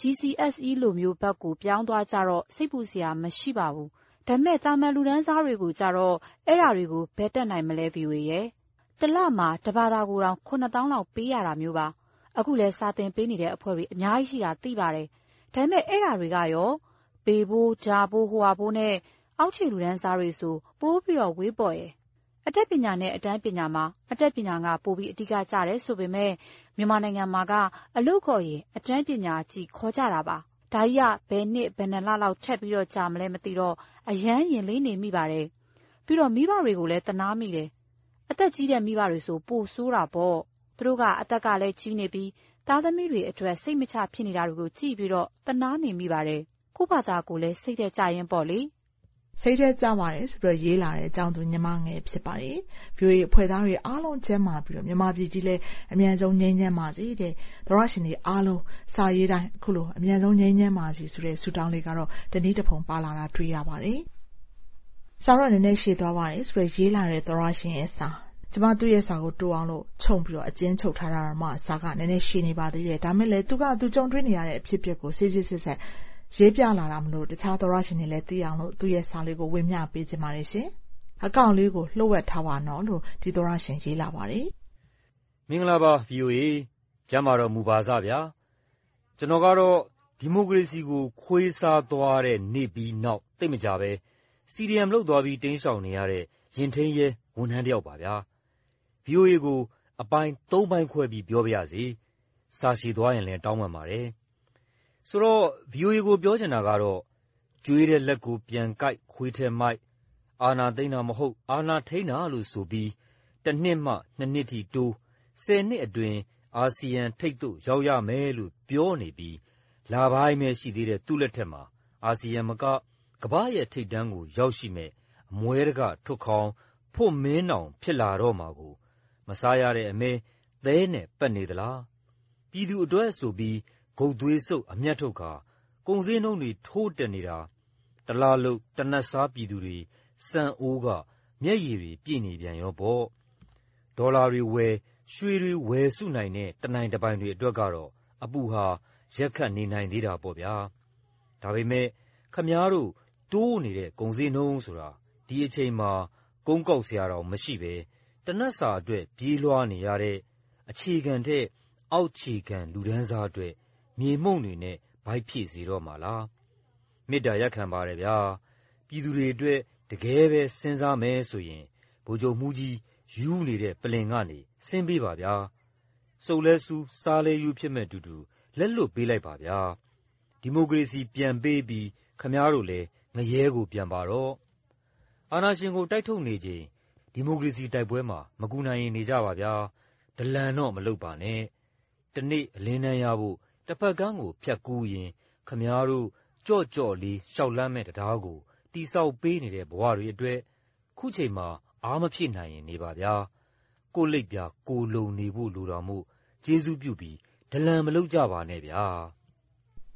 GCSE လိုမျိုးဘက်ကိုပြောင်းသွားကြတော့စိတ်ပူစရာမရှိပါဘူး။ဒါပေမဲ့တာမန်လူတန်းစားတွေကိုကြတော့အဲ့ဓာတွေကိုဘယ်တက်နိုင်မလဲ VOA ရဲ့။တစ်လမှာတစ်ဘာသာကိုတောင်9,000လောက်ပေးရတာမျိုးပါ။အခုလည်းစာသင်ပေးနေတဲ့အဖွဲ့တွေအများကြီးရှိတာသိပါတယ်။ဒါပေမဲ့အဲ့ဓာတွေကရောပေဖို့၊ဂျာဖို့၊ဟိုဟာဖို့နဲ့အောက်ခြေလူတန်းစားတွေဆိုပိုးပြီးတော့ဝေးပေါ်ရဲ့။အတတ်ပညာနဲ့အတန်းပညာမှာအတတ်ပညာကပိုပြီးအဓိကကျတယ်ဆိုပေမဲ့မြန်မာနိုင်ငံမှာကအလုပ်ခေါ်ရင်အတန်းပညာကြီးခေါ်ကြတာပါ။ဒါကြီးကဘယ်နှစ်ဘယ်နှစ်လလောက်ထပ်ပြီးတော့ကြာမလဲမသိတော့အရမ်းရင်လေးနေမိပါတယ်။ပြီးတော့မိဘတွေကိုလည်းသနားမိတယ်။အသက်ကြီးတဲ့မိဘတွေဆိုပိုဆိုးတာပေါ့။သူတို့ကအသက်ကလည်းကြီးနေပြီးသားသမီးတွေအတွက်စိတ်မချဖြစ်နေတာတွေကိုကြည့်ပြီးတော့သနားနေမိပါတယ်။ကိုယ့်ဘာသာကိုလည်းစိတ်ထဲကြရင်ပေါ့လေ။စိတ်ထဲကြပါတယ်ဆိုပြီးရေးလာတဲ့အကြောင်းသူညီမငယ်ဖြစ်ပါတယ်။ VOA အဖွဲ့သားတွေအားလုံးကျန်းမာပြီးတော့မြန်မာပြည်ကြီးလည်းအမြန်ဆုံးငြိမ်းချမ်းပါစေတဲ့။သောရရှင်တွေအားလုံးစာရေးတိုင်းအခုလိုအမြန်ဆုံးငြိမ်းချမ်းပါစေဆိုတဲ့ဆုတောင်းလေးကတော့တနည်းတစ်ဖုံပါလာတာတွေ့ရပါတယ်။စာတော့နည်းနည်းရှည်သွားပါတယ်ဆိုပြီးရေးလာတဲ့သောရရှင်ရဲ့စာကျမသူ့ရဲ့စာကိုတိုးအောင်လို့ခြုံပြီးတော့အကျဉ်းချုပ်ထားတာမှစာကနည်းနည်းရှည်နေပါသေးတယ်။ဒါမဲ့လည်းသူကြုံတွေ့နေရတဲ့အဖြစ်အပျက်ကိုစစ်စစ်ရေးပြလာတာမလို့တခြားသောရရှင်တွေလည်းသိအောင်လို့သူ့ရဲ့စာလေးကိုဝေမျှပေးခြင်းပါတယ်ရှင်။အကောင့်လေးကိုလှုပ်ဝက်ထားပါနော်လို့ဒီသောရရှင်ရေးလာပါတယ်။မင်္ဂလာပါ VOA ကျမ်းမာတော်မူပါစားဗျာ။ကျွန်တော်ကတော့ဒီမိုကရေစီကိုခွေးစားသွားတဲ့နေ့ပြီးနောက်သိမကြပဲ CDM လုပ်သွားပြီးတင်းရှောင်နေရတဲ့ရင်ထိန်ရဲဝန်ထမ်းတယောက်ပါဗျာ။ VOA ကိုအပိုင်း3ပိုင်းခွဲပြီးပြောပြရစီ။စာရှည်သွားရင်လည်းတောင်းပန်ပါတယ်။ဆိုတော့ VOA ကိုပြောချင်တာကတော့ကျွေးတဲ့လက်ကိုပြန်ကိုက်ခွေးထဲမိုက်အာဏာသိမ်းတာမဟုတ်အာဏာထိန်းတာလို့ဆိုပြီးတစ်နှစ်မှ2နှစ်ထိတိုး10နှစ်အတွင်းအာဆီယံထိပ်သို့ရောက်ရမယ်လို့ပြောနေပြီးလာပိုင်းပဲရှိသေးတဲ့သူ့လက်ထက်မှာအာဆီယံမကကမ္ဘာရဲ့ထိပ်တန်းကိုရောက်ရှိမဲ့အမွဲတကထွတ်ခေါင်းဖို့မင်းတောင်ဖြစ်လာတော့မှာကိုမစားရတဲ့အမဲသဲနဲ့ပတ်နေသလားပြည်သူအတွက်ဆိုပြီးဂုတ်သွေးစုပ်အမျက်ထုတ်ခါကုန်စည်နှုန်းတွေထိုးတက်နေတာတလားလို့တနတ်စားပြည်သူတွေစံအိုးကမျက်ရည်တွေပြည့်နေပြန်ရောပေါ့ဒေါ်လာတွေဝယ်ရွှေတွေဝယ်စုနိုင်တဲ့တနိုင်တပိုင်တွေအတွက်ကတော့အပူဟာရက်ခတ်နေနိုင်သေးတာပေါ့ဗျာဒါပေမဲ့ခမားတို့တိုးနေတဲ့ကုန်စည်နှုန်းဆိုတာဒီအချိန်မှာကုန်းကောက်စရာတော့မရှိပဲတနတ်စာအတွက်ပြေးလွှားနေရတဲ့အခြေခံတဲ့အောက်ခြေခံလူဒန်းစားအတွက်မြေမှုန့်တွေနဲ့ဗိုက်ဖြည့်စေတော့မှာလားမေတ္တာရက်ခံပါတယ်ဗျာပြည်သူတွေအတွက်တကယ်ပဲစဉ်းစားမယ်ဆိုရင်ဗိုလ်ချုပ်မှုကြီးယူနေတဲ့ပလင်ကနေဆင်းပေးပါဗျာစုပ်လဲစူးစားလဲယူဖြစ်မဲ့တူတူလက်လွတ်ပေးလိုက်ပါဗျာဒီမိုကရေစီပြန်ပေးပြီးခမားတို့လည်းငရဲကိုပြန်ပါတော့အာဏာရှင်ကိုတိုက်ထုတ်နေချိန်ဒီမိုကရေစီတိုက်ပွဲမှာမကူနိုင်ရင်နေကြပါဗျာဒလန်တော့မလုပ်ပါနဲ့တနေ့အလင်းတန်းရဖို့တစ်ဖက်ကန်းကိုဖြတ်ကူးရင်ခမားတို့ကြော့လေးရှောက်လန်းမဲ့တရားကိုတိဆောက်ပေးနေတဲ့ဘဝတွေအတွက်ခုချိန်မှာအားမဖြစ်နိုင်ရင်နေပါဗျာကိုလိပ်ပြကိုလုံနေဖို့လိုတော်မို့ကျေးဇူးပြုပြီးဒလန်မလုပ်ကြပါနဲ့ဗျာ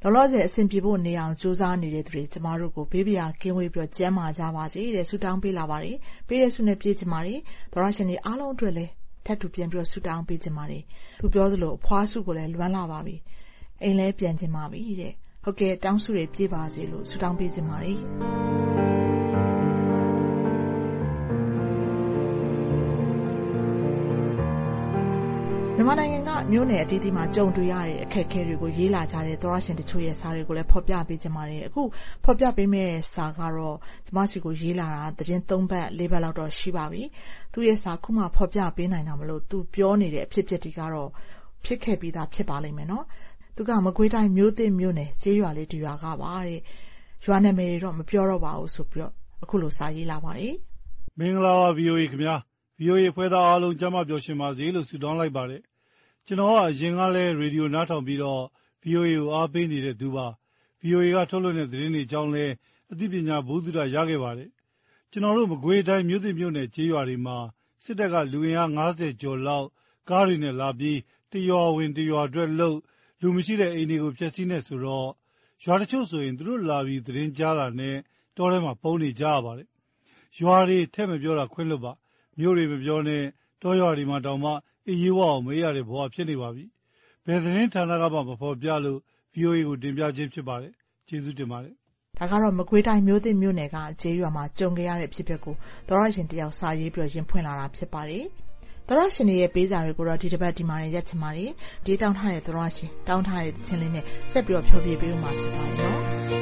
လောလောဆယ်အဆင်ပြေဖို့နေအောင်ကြိုးစားနေတဲ့သူတွေကျမတို့ကိုဘေးပြာကင်းဝေးပြီးကျန်းမာကြပါစေတဲ့ဆုတောင်းပေးလာပါတယ်ပေးတဲ့ဆုနဲ့ပြည့်ချင်ပါတယ်သောရရှင်တွေအားလုံးအတွက်လည်းထပ်တူပြန်ပြီးဆုတောင်းပေးချင်ပါတယ်သူပြောသလိုအဖွားဆုကိုလည်းလွမ်းလာပါပြီအိမ်လည်းပြန်ချင်ပါပြီတဲ့ဟုတ်ကဲ့တောင်းဆုတွေပြည့်ပါစေလို့ဆုတောင်းပေးချင်ပါတယ်မြန်မာနိုင်ငံကမြို့နယ်အသီးသီးမှာကြုံတွေ့ရတဲ့အခက်အခဲတွေကိုရေးလာကြတဲ့သောရရှင်တချို့ရဲ့စာတွေကိုလည်းဖော်ပြပေးကြပါတယ်အခုဖော်ပြပေးမယ့်စာကတော့ကျမစီကိုရေးလာတာသတင်း3ပတ်4ပတ်လောက်တော့ရှိပါပြီသူရဲ့စာခုမှဖော်ပြပေးနိုင်တာမလို့သူပြောနေတဲ့အဖြစ်အပျက်တွေကတော့ဖြစ်ခဲ့ပြီးသားဖြစ်ပါလိမ့်မယ်နော်သူကမကွေးတိုင်းမြို့သစ်မြို့နယ်ကျေးရွာလေးတရွာကပါတဲ့ရွာနာမည်တွေတော့မပြောတော့ပါဘူးဆိုပြီးတော့အခုလိုစာရေးလာပါတယ်မင်္ဂလာပါ VOA ခင်ဗျာ VOA ဖွဲ့သားအားလုံးကျမ်းမာပျော်ရွှင်ပါစေလို့ဆုတောင်းလိုက်ပါတယ်ကျွန်တော်ကအရင်ကလည်းရေဒီယိုနားထောင်ပြီးတော့ VOA ကိုအားပေးနေတဲ့သူပါ VOA ကထုတ်လွှင့်တဲ့သတင်းတွေအကြောင်းလဲအသိပညာဘုဒ္ဓရခဲ့ပါတယ်ကျွန်တော်တို့မကွေးတိုင်းမြို့သစ်မြို့နယ်ကျေးရွာတွေမှာစစ်တပ်ကလူဝင်အား90ကျော်လောက်ကားတွေနဲ့လာပြီးတရွာဝင်တရွာအတွက်လို့လူမရှိတဲ့အိမ်တွေကိုဖျက်ဆီးနေဆိုတော့ရွာတချို့ဆိုရင်သူတို့လာပြီးသတင်းကြားတာနဲ့တောထဲမှာပုံနေကြရပါတယ်ရွာတွေထက်မပြောတာခွင့်လွတ်ပါမြို့တွေမပြောနဲ့တောရွာတွေမှာတောင်မှအေးရေးဝအောင်မေးရတဲ့ဘဝဖြစ်နေပါပြီဘယ်သတင်းဌာနကမှမဖော်ပြလို့ VOA ကိုတင်ပြခြင်းဖြစ်ပါတယ်ကျေးဇူးတင်ပါတယ်ဒါကတော့မကွေးတိုင်းမြို့သစ်မြို့နယ်ကကျေးရွာမှာကြုံခဲ့ရတဲ့ဖြစ်ပျက်ကိုသောရရှင်တယောက်စာရေးပြီးရင်ဖွင့်လာတာဖြစ်ပါတယ်သောရရှင်ရဲ့ပေးစာတွေကိုတော့ဒီတစ်ပတ်ဒီမှာရက်ချင်ပါတယ်ဒီတောင်းထားတဲ့သောရရှင်တောင်းထားတဲ့ချင်းလေးနဲ့ဆက်ပြီးတော့ဖြောပြပေးဦးမှာဖြစ်ပါတယ်နော်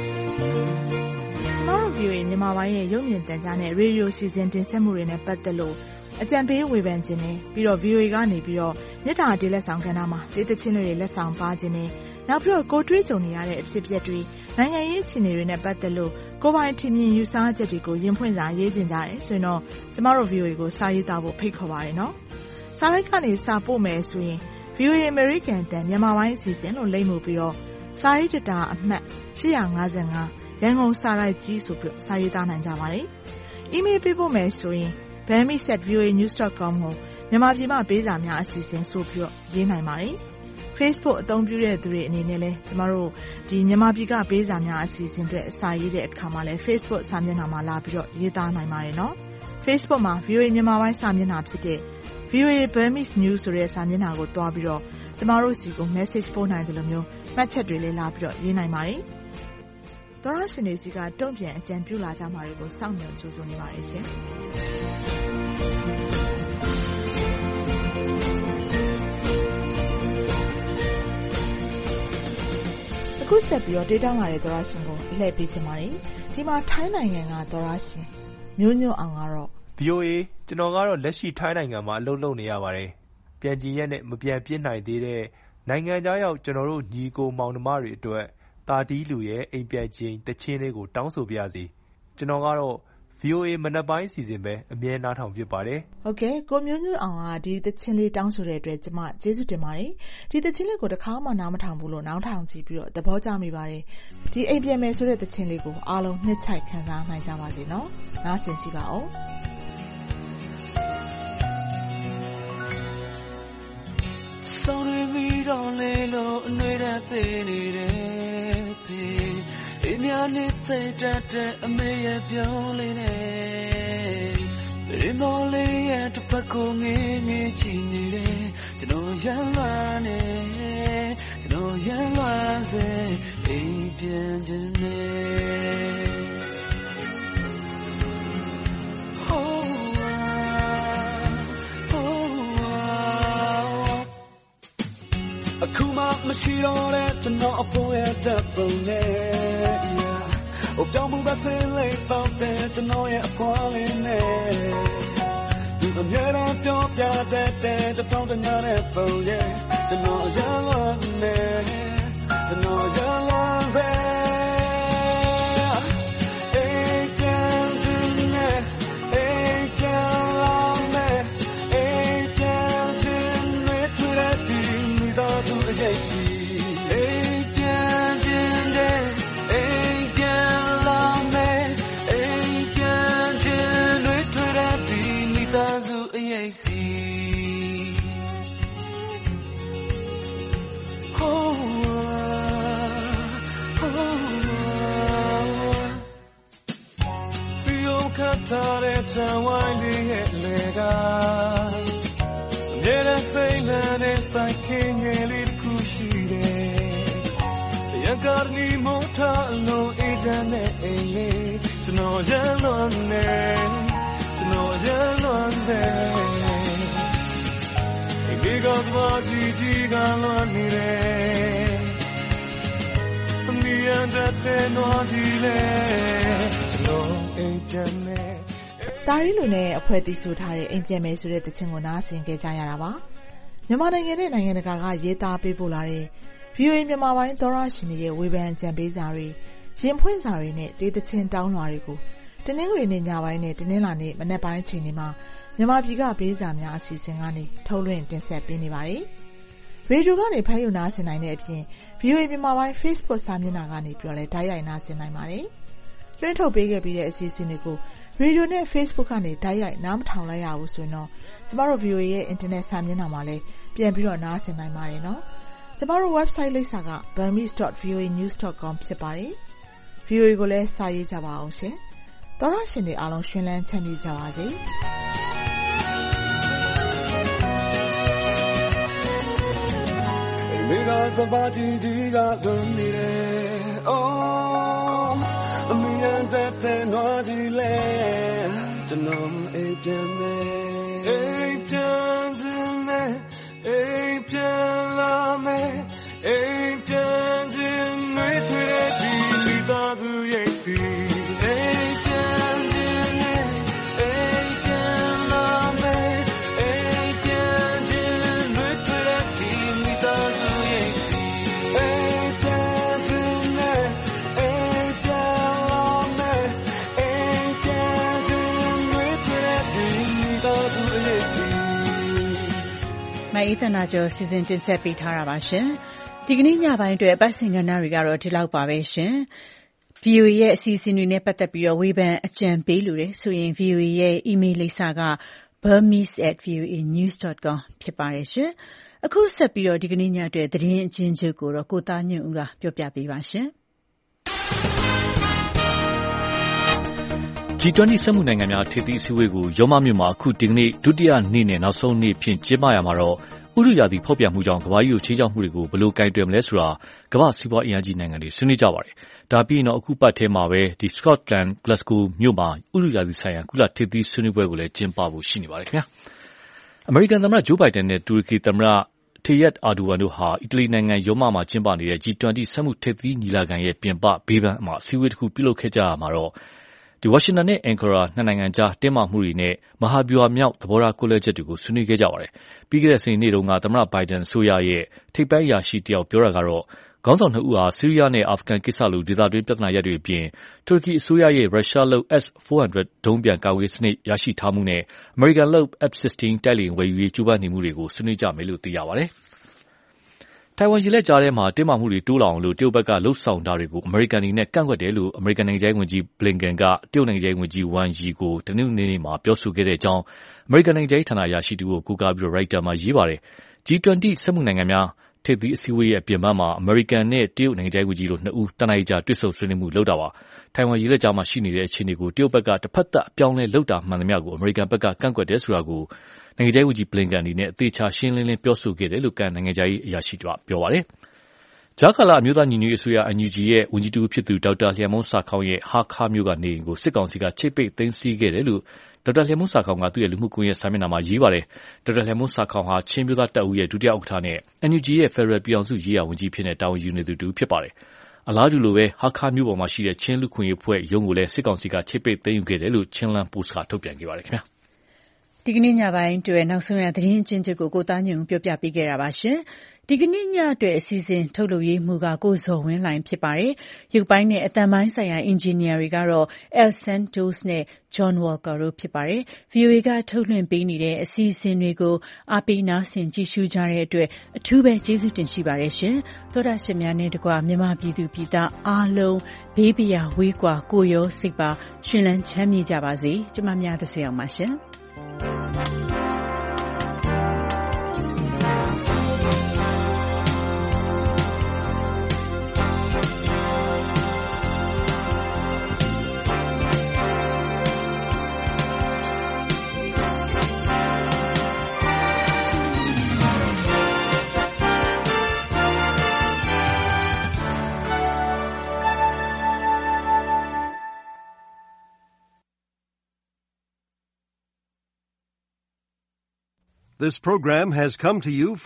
ကျမတို့ VOA မြန်မာပိုင်းရဲ့ရုပ်မြင်သံကြားနဲ့ရေဒီယိုစီစဉ်တင်ဆက်မှုတွေနဲ့ပတ်သက်လို့အကြံပေးဝေဖန်ခြင်းနဲ့ပြီးတော့ VOA ကနေပြီးတော့မြစ်တာတေးလက်ဆောင်ကဏ္ဍမှာတေးသချင်းတွေလက်ဆောင်ပါခြင်းနဲ့နောက်ပြီးတော့ကိုတွေးကြုံနေရတဲ့အဖြစ်အပျက်တွေနိုင်ငံရေးအခြေအနေတွေနဲ့ပတ်သက်လို့ကိုပိုင်ထင်မြင်ယူဆချက်တွေကိုရင်ဖွင့်စာရေးခြင်းကြတယ်ဆိုရင်တော့ကျမတို့ VOA ကိုစာရေးသားဖို့ဖိတ်ခေါ်ပါတယ်နော်စာရိုက်ကနေစာပို့မယ်ဆိုရင် VOA American တန်မြန်မာပိုင်းအစီအစဉ်လို့လိမ့်မှုပြီးတော့စာရေးတတာအမှတ်855ရန်ကုန်စာရိုက်ကြီးဆိုပြီးစာရေးသားနိုင်ကြပါတယ်။ email ပေးဖို့မယ်ဆိုရင်bami@voanews.com ကိုမြန်မာပြည်မှာပေးစာများအစီအစဉ်ဆိုပြီးရေးနိုင်ပါတယ်။ Facebook အသုံးပြုတဲ့သူတွေအနေနဲ့လည်းကျမတို့ဒီမြန်မာပြည်ကပေးစာများအစီအစဉ်တွေအစာရေးတဲ့အခါမှာလည်း Facebook စာမျက်နှာမှာလာပြီးတော့ရေးသားနိုင်ပါတယ်နော်။ Facebook မှာ VOA မြန်မာပိုင်းစာမျက်နှာဖြစ်တဲ့ VOA Burmese News ဆိုတဲ့စာမျက်နှာကိုတွားပြီးတော့ကျမတို့စီကို message ပို့နိုင်တယ်လို့မျိုးမှတ်ချက်တွေလည်းလာပြီးတော့ရေးနိုင်ပါတယ်။သောရရှင်တွေစီကတုံ့ပြန်အကြံပြုလာကြမှာတွေကိုစောင့်မျှော်ကြိုးစားနေပါတယ်ရှင်။အခုဆက်ပြီးတော့ဒေတာလာတဲ့သောရရှင်ကိုလှည့်ပေးချင်ပါတယ်။ဒီမှာထိုင်းနိုင်ငံကသောရရှင်မျိုးညွန့်အောင်ကတော့ VOA ကျွန်တော်ကတော့လက်ရှိထိုင်းနိုင်ငံမှာအလုပ်လုပ်နေရပါတယ်။ပြန်ကြည်ရက်နဲ့မပြန်ပြစ်နိုင်သေးတဲ့နိုင်ငံသားရောက်ကျွန်တော်တို့ညီကိုမောင်နှမတွေအတွက်တာတီးလူရဲ့အိမ်ပြန်ခြင်းတချင်းလေးကိုတောင်းဆိုပြရစီ။ကျွန်တော်ကတော့ VOA မနက်ပိုင်းအစီအစဉ်ပဲအမြဲနားထောင်ဖြစ်ပါတယ်။ဟုတ်ကဲ့ကိုမျိုးညွန့်အောင်ကဒီတချင်းလေးတောင်းဆိုတဲ့အတွက်ကျွန်မကျေးဇူးတင်ပါတယ်။ဒီတချင်းလေးကိုတစ်ခါမှနားမထောင်ဘူးလို့နားထောင်ကြည့်ပြီးတော့သဘောကျမိပါတယ်။ဒီအိမ်ပြန်မယ်ဆိုတဲ့တချင်းလေးကိုအားလုံးနှစ်ချိုက်ခံစားနိုင်ကြပါစေနော်။နားဆင်ကြည့်ပါဦး။ဆောင်ရပြီးတော့လေလို့အနှွေးတဲ့သေးနေတဲ့သေးအိမ်များနဲ့သိတဲ့အမေရဲ့ပြောလေးနဲ့ဒီမော်လေးရဲ့တစ်ဖက်ကိုငေးငေးချီနေတယ်ကျွန်တော်ရမ်းလာနေကျွန်တော်ရမ်းလာစေအိမ်ပြန်ခြင်းနဲ့အခုမှမရှိတော့တဲ့ကျွန်တော်အပေါ်ရဲ့တပ်ပုံနဲ့ဟိုပြောင်းမှုပဲဆင်းလေးတော့တဲ့ကျွန်တော်ရဲ့အကွာလေးနဲ့ဒီအမြဲတမ်းပြောပြတဲ့ကျွန်တော်တနာတဲ့ပုံရဲ့ကျွန်တော်ရလာနေကျွန်တော်ရလာပဲ Tare Tawali Lega Yera Sailane Sakingelit Kushide Yakarni Mota no Ejane Ele Tno Jalone Tno Jalone Because Waji Galonire Mi andate no Jile No Ejane တာရီလူနဲ့အဖွဲ့အစည်းဆိုထားတဲ့အိမ်ပြန်မယ်ဆိုတဲ့တခြင်းကိုနားဆင်ကြကြရတာပါမြန်မာနိုင်ငံနဲ့နိုင်ငံတကာကရေးသားပေးပို့လာတဲ့ VOA မြန်မာပိုင်းသောရရှင်တွေရဲ့ဝေဖန်ကြံပေးစာတွေရင်ဖွင့်စာတွေနဲ့ဒေသချင်းတောင်းလွှာတွေကိုတင်းနှင်းတွေနဲ့ညပိုင်းနဲ့တင်းနှင်းလာနဲ့မနက်ပိုင်းအချိန်တွေမှာမြန်မာပြည်ကပေးစာများအစီအစဉ်ကနေထုတ်လွှင့်တင်ဆက်ပေးနေပါတယ်ရေဒီယိုကနေဖမ်းယူနားဆင်နိုင်တဲ့အပြင် VOA မြန်မာပိုင်း Facebook စာမျက်နှာကနေပြောလဲဓာတ်ရိုက်နားဆင်နိုင်ပါတယ်လွှင့်ထုတ်ပေးခဲ့ပြီးတဲ့အစီအစဉ်တွေကိုရေဒီယိုနဲ့ Facebook ကနေဓာတ်ရိုက်နားမထောင်လိုက်ရဘူးဆိုရင်တော့ကျမတို့ VOA ရဲ့ Internet စာမျက်နှာမှာလည်းပြန်ပြီးတော့နားဆင်နိုင်ပါတယ်နော်ကျမတို့ website လိပ်စာက burmese.voanews.com ဖြစ်ပါတယ် VOA ကိုလည်းစာရေးကြပါအောင်ရှင်သောရရှင်တွေအားလုံးရှင်လန်းချမ်းမြေ့ကြပါစေမိဂါသဘာတီဒီကလွန်နေတယ်အော်အမီယန်တဲ့နွားကြီးလဲကျွန်တော်အိပ်ပြန်မယ်အိပ်ပြန်ခြင်းနဲ့အိပ်ပြန်လာမယ်အိပ်ပြန်ခြင်းနဲ့တွေ့တဲ့ဒီမိသားစုရဲ့စီအိပ်ပြန်ခြင်းနဲ့အိပ်ပြန်လာမယ်အိပ်ပြန်ခြင်းနဲ့တွေ့တဲ့ဒီမိသားစုရဲ့စီအိပ်ပြန်ခြင်းနဲ့အိပ်ပြန်လာမယ်အိပ်ပြန်ခြင်းနဲ့တွေ့တဲ့ဒီမိသားစုရဲ့စီမအေးသနာကျော်စီစဉ်တင်ဆက်ပေးထားတာပါရှင်ဒီကနေ့ညပိုင်းအတွက်ပတ်စင်ကဏ္ဍတွေကတော့ဒီလောက်ပါပဲရှင် VOA ရဲ့အစီအစဉ်တွေနဲ့ပတ်သက်ပြီးတော့ဝေဖန်အကြံပေးလို့တယ်ဆိုရင် VOA ရဲ့ email လိပ်စာက burmese@voanews.com ဖြစ်ပါတယ်ရှင်အခုဆက်ပြီးတော့ဒီကနေ့ညအတွက်သတင်းအချင်းချုပ်ကိုတော့ကိုသားညွန့်ဦးကပြောပြပေးပါရှင် G20 စက်မှုနိုင်ငံများထိပ်သီးအစည်းအဝေးကိုရောမမြို့မှာအခုဒီကနေ့ဒုတိယနေ့နဲ့နောက်ဆုံးနေ့ဖြင့်ကျင်းပရမှာတော့ဥတုရာသီဖောက်ပြန်မှုကြောင့်ကမ္ဘာကြီးကိုခြိမ်းခြောက်မှုတွေကိုဘယ်လိုကိုင်တွယ်မလဲဆိုတာကမ္ဘာစီးပွားအင်အားကြီးနိုင်ငံတွေဆွေးနွေးကြပါတယ်။ဒါပြီးရင်တော့အခုပတ်ထဲမှာပဲဒီ Scotland Glasgow မြို့မှာဥတုရာသီဆိုင်ရာကုလထိပ်သီးဆွေးနွေးပွဲကိုလည်းကျင်းပဖို့ရှိနေပါတယ်ခင်ဗျာ။အမေရိကန်သမ္မတဂျိုးဘိုင်ဒန်နဲ့တူရကီသမ္မတTayyip Erdogan တို့ဟာအီတလီနိုင်ငံရောမမှာကျင်းပနေတဲ့ G20 စက်မှုထိပ်သီးညီလာခံရဲ့ပြင်ပဘေးပန်းမှာအစည်းအဝေးတစ်ခုပြုလုပ်ခဲ့ကြရမှာတော့ဝါရှင်တန်နဲ့အင်ကာရာနှစ်နိုင်ငံကြားတင်းမာမှုတွေနဲ့မဟာဗျူဟာမြောက်သဘောထားကွဲလွဲချက်တွေကိုဆွေးနွေးခဲ့ကြပါတယ်။ပြီးခဲ့တဲ့စနေနေ့တုန်းကသမ္မတဘိုင်ဒန်အစိုးရရဲ့ထိပ်ပိုင်းအရာရှိတယောက်ပြောတာကတော့ခေါင်းဆောင်နှစ်ဦးဟာဆီးရီးယားနဲ့အာဖဂန်ကိစ္စလိုဒေသတွင်းပြဿနာရပ်တွေအပြင်တူရကီအစိုးရရဲ့ရုရှားလုပ် S-400 ဒုံးပျံကာကွယ်ရေးစနစ်ရရှိထားမှုနဲ့အမေရိကန်လုပ် F-16 တိုက်လေယာဉ်ဝယ်ယူရေးကြိုးပမ်းနေမှုတွေကိုဆွေးနွေးကြမယ်လို့သိရပါတယ်။ထိုင်ဝမ်ရေလက်ကြားထဲမှာတင်းမာမှုတွေတိုးလာအောင်လို့တရုတ်ဘက်ကလှုပ်ဆောင်တာတွေကိုအမေရိကန်အနေနဲ့ကန့်ကွက်တယ်လို့အမေရိကန်နိုင်ငံခြားရေးဝန်ကြီးဘလင်ကန်ကတရုတ်နိုင်ငံခြားရေးဝန်ကြီးဝမ်ယီကိုတနင်္ဂနွေနေ့မှာပြောဆိုခဲ့တဲ့အကြောင်းအမေရိကန်နိုင်ငံခြားရေးဌာနအရာရှိတူကိုကိုးကားပြီးရိုက်တာမှာရေးပါတယ်။ G20 စက်မှုနိုင်ငံများထိပ်သီးအစည်းအဝေးရဲ့အပြင်ပန်းမှာအမေရိကန်နဲ့တရုတ်နိုင်ငံခြားရေးဝန်ကြီးတို့နှစ်ဦးတနင်္လာနေ့ကျတွေ့ဆုံဆွေးနွေးမှုလုပ်တာပါ။ထိုင်ဝမ်ရေလက်ကြားမှာရှိနေတဲ့အခြေအနေကိုတရုတ်ဘက်ကတစ်ဖက်သက်အပြောင်းလဲလုပ်တာမှန်သမျှကိုအမေရိကန်ဘက်ကကန့်ကွက်တယ်ဆိုတာကိုနိုင်ငံခြားရေးဝန်ကြီးဘလင်ကန်အနေနဲ့အသေးချာရှင်းလင်းလင်းပြောဆိုခဲ့တယ်လို့နိုင်ငံခြားရေးအရာရှိကပြောပါတယ်။ကြားကာလအမျိုးသားညီညွတ်ရေးအစိုးရ NUG ရဲ့ဝန်ကြီးတဦးဖြစ်သူဒေါက်တာလျံမုန်းဆာခေါင်ရဲ့ဟာခါမြို့ကနေအိမ်ကိုစစ်ကောင်စီကချိတ်ပိတ်သိမ်းဆည်းခဲ့တယ်လို့ဒေါက်တာလျံမုန်းဆာခေါင်ကသူ့ရဲ့လူမှုကွန်ရက်စာမျက်နှာမှာရေးပါတယ်။ဒေါက်တာလျံမုန်းဆာခေါင်ဟာချင်းမျိုးသားတပ်ဦးရဲ့ဒုတိယဥက္ကဋ္ဌနဲ့ NUG ရဲ့ဖက်ဒရယ်ပြည်ထောင်စုရေးရာဝန်ကြီးဖြစ်တဲ့တာဝန်ယူနေသူဖြစ်ပါတယ်။အလားတူလိုပဲဟာခါမြို့ပေါ်မှာရှိတဲ့ချင်းလူခွင့်ရေးဖွဲ့ရုံးကိုလည်းစစ်ကောင်စီကချိတ်ပိတ်သိမ်းယူခဲ့တယ်လို့ချင်းလန်းပို့စ်ကထုတ်ပြန်ခဲ့ပါတယ်ခင်ဗျာ။ဒီကနေ့ညပိုင်းအတွက်နောက်ဆုံးရသတင်းအချင်းချုပ်ကိုကိုသားညွန့်ပြောပြပေးခဲ့တာပါရှင်။ဒီကနေ့ညအတွက်အစီအစဉ်ထုတ်လုပ်ရေးမှူးကကိုဇော်ဝင်းလှိုင်ဖြစ်ပါတယ်။ရုပ်ပိုင်းနဲ့အသံပိုင်းဆိုင်ရာအင်ဂျင်နီယာတွေကတော့ El Santos နဲ့ John Walker တို့ဖြစ်ပါတယ်။ VOA ကထုတ်လွှင့်ပေးနေတဲ့အစီအစဉ်တွေကိုအားပေးနားဆင်ကြည့်ရှုကြတဲ့အတွက်အထူးပဲကျေးဇူးတင်ရှိပါတယ်ရှင်။သောတာရှင်များနဲ့တကွမြန်မာပြည်သူပြည်သားအားလုံးဘေးပရာဝေးကွာကိုရောစိတ်ပါရှင်လန်းချမ်းမြေ့ကြပါစေ။ကျမများသစေအောင်ပါရှင်။ This program has come to you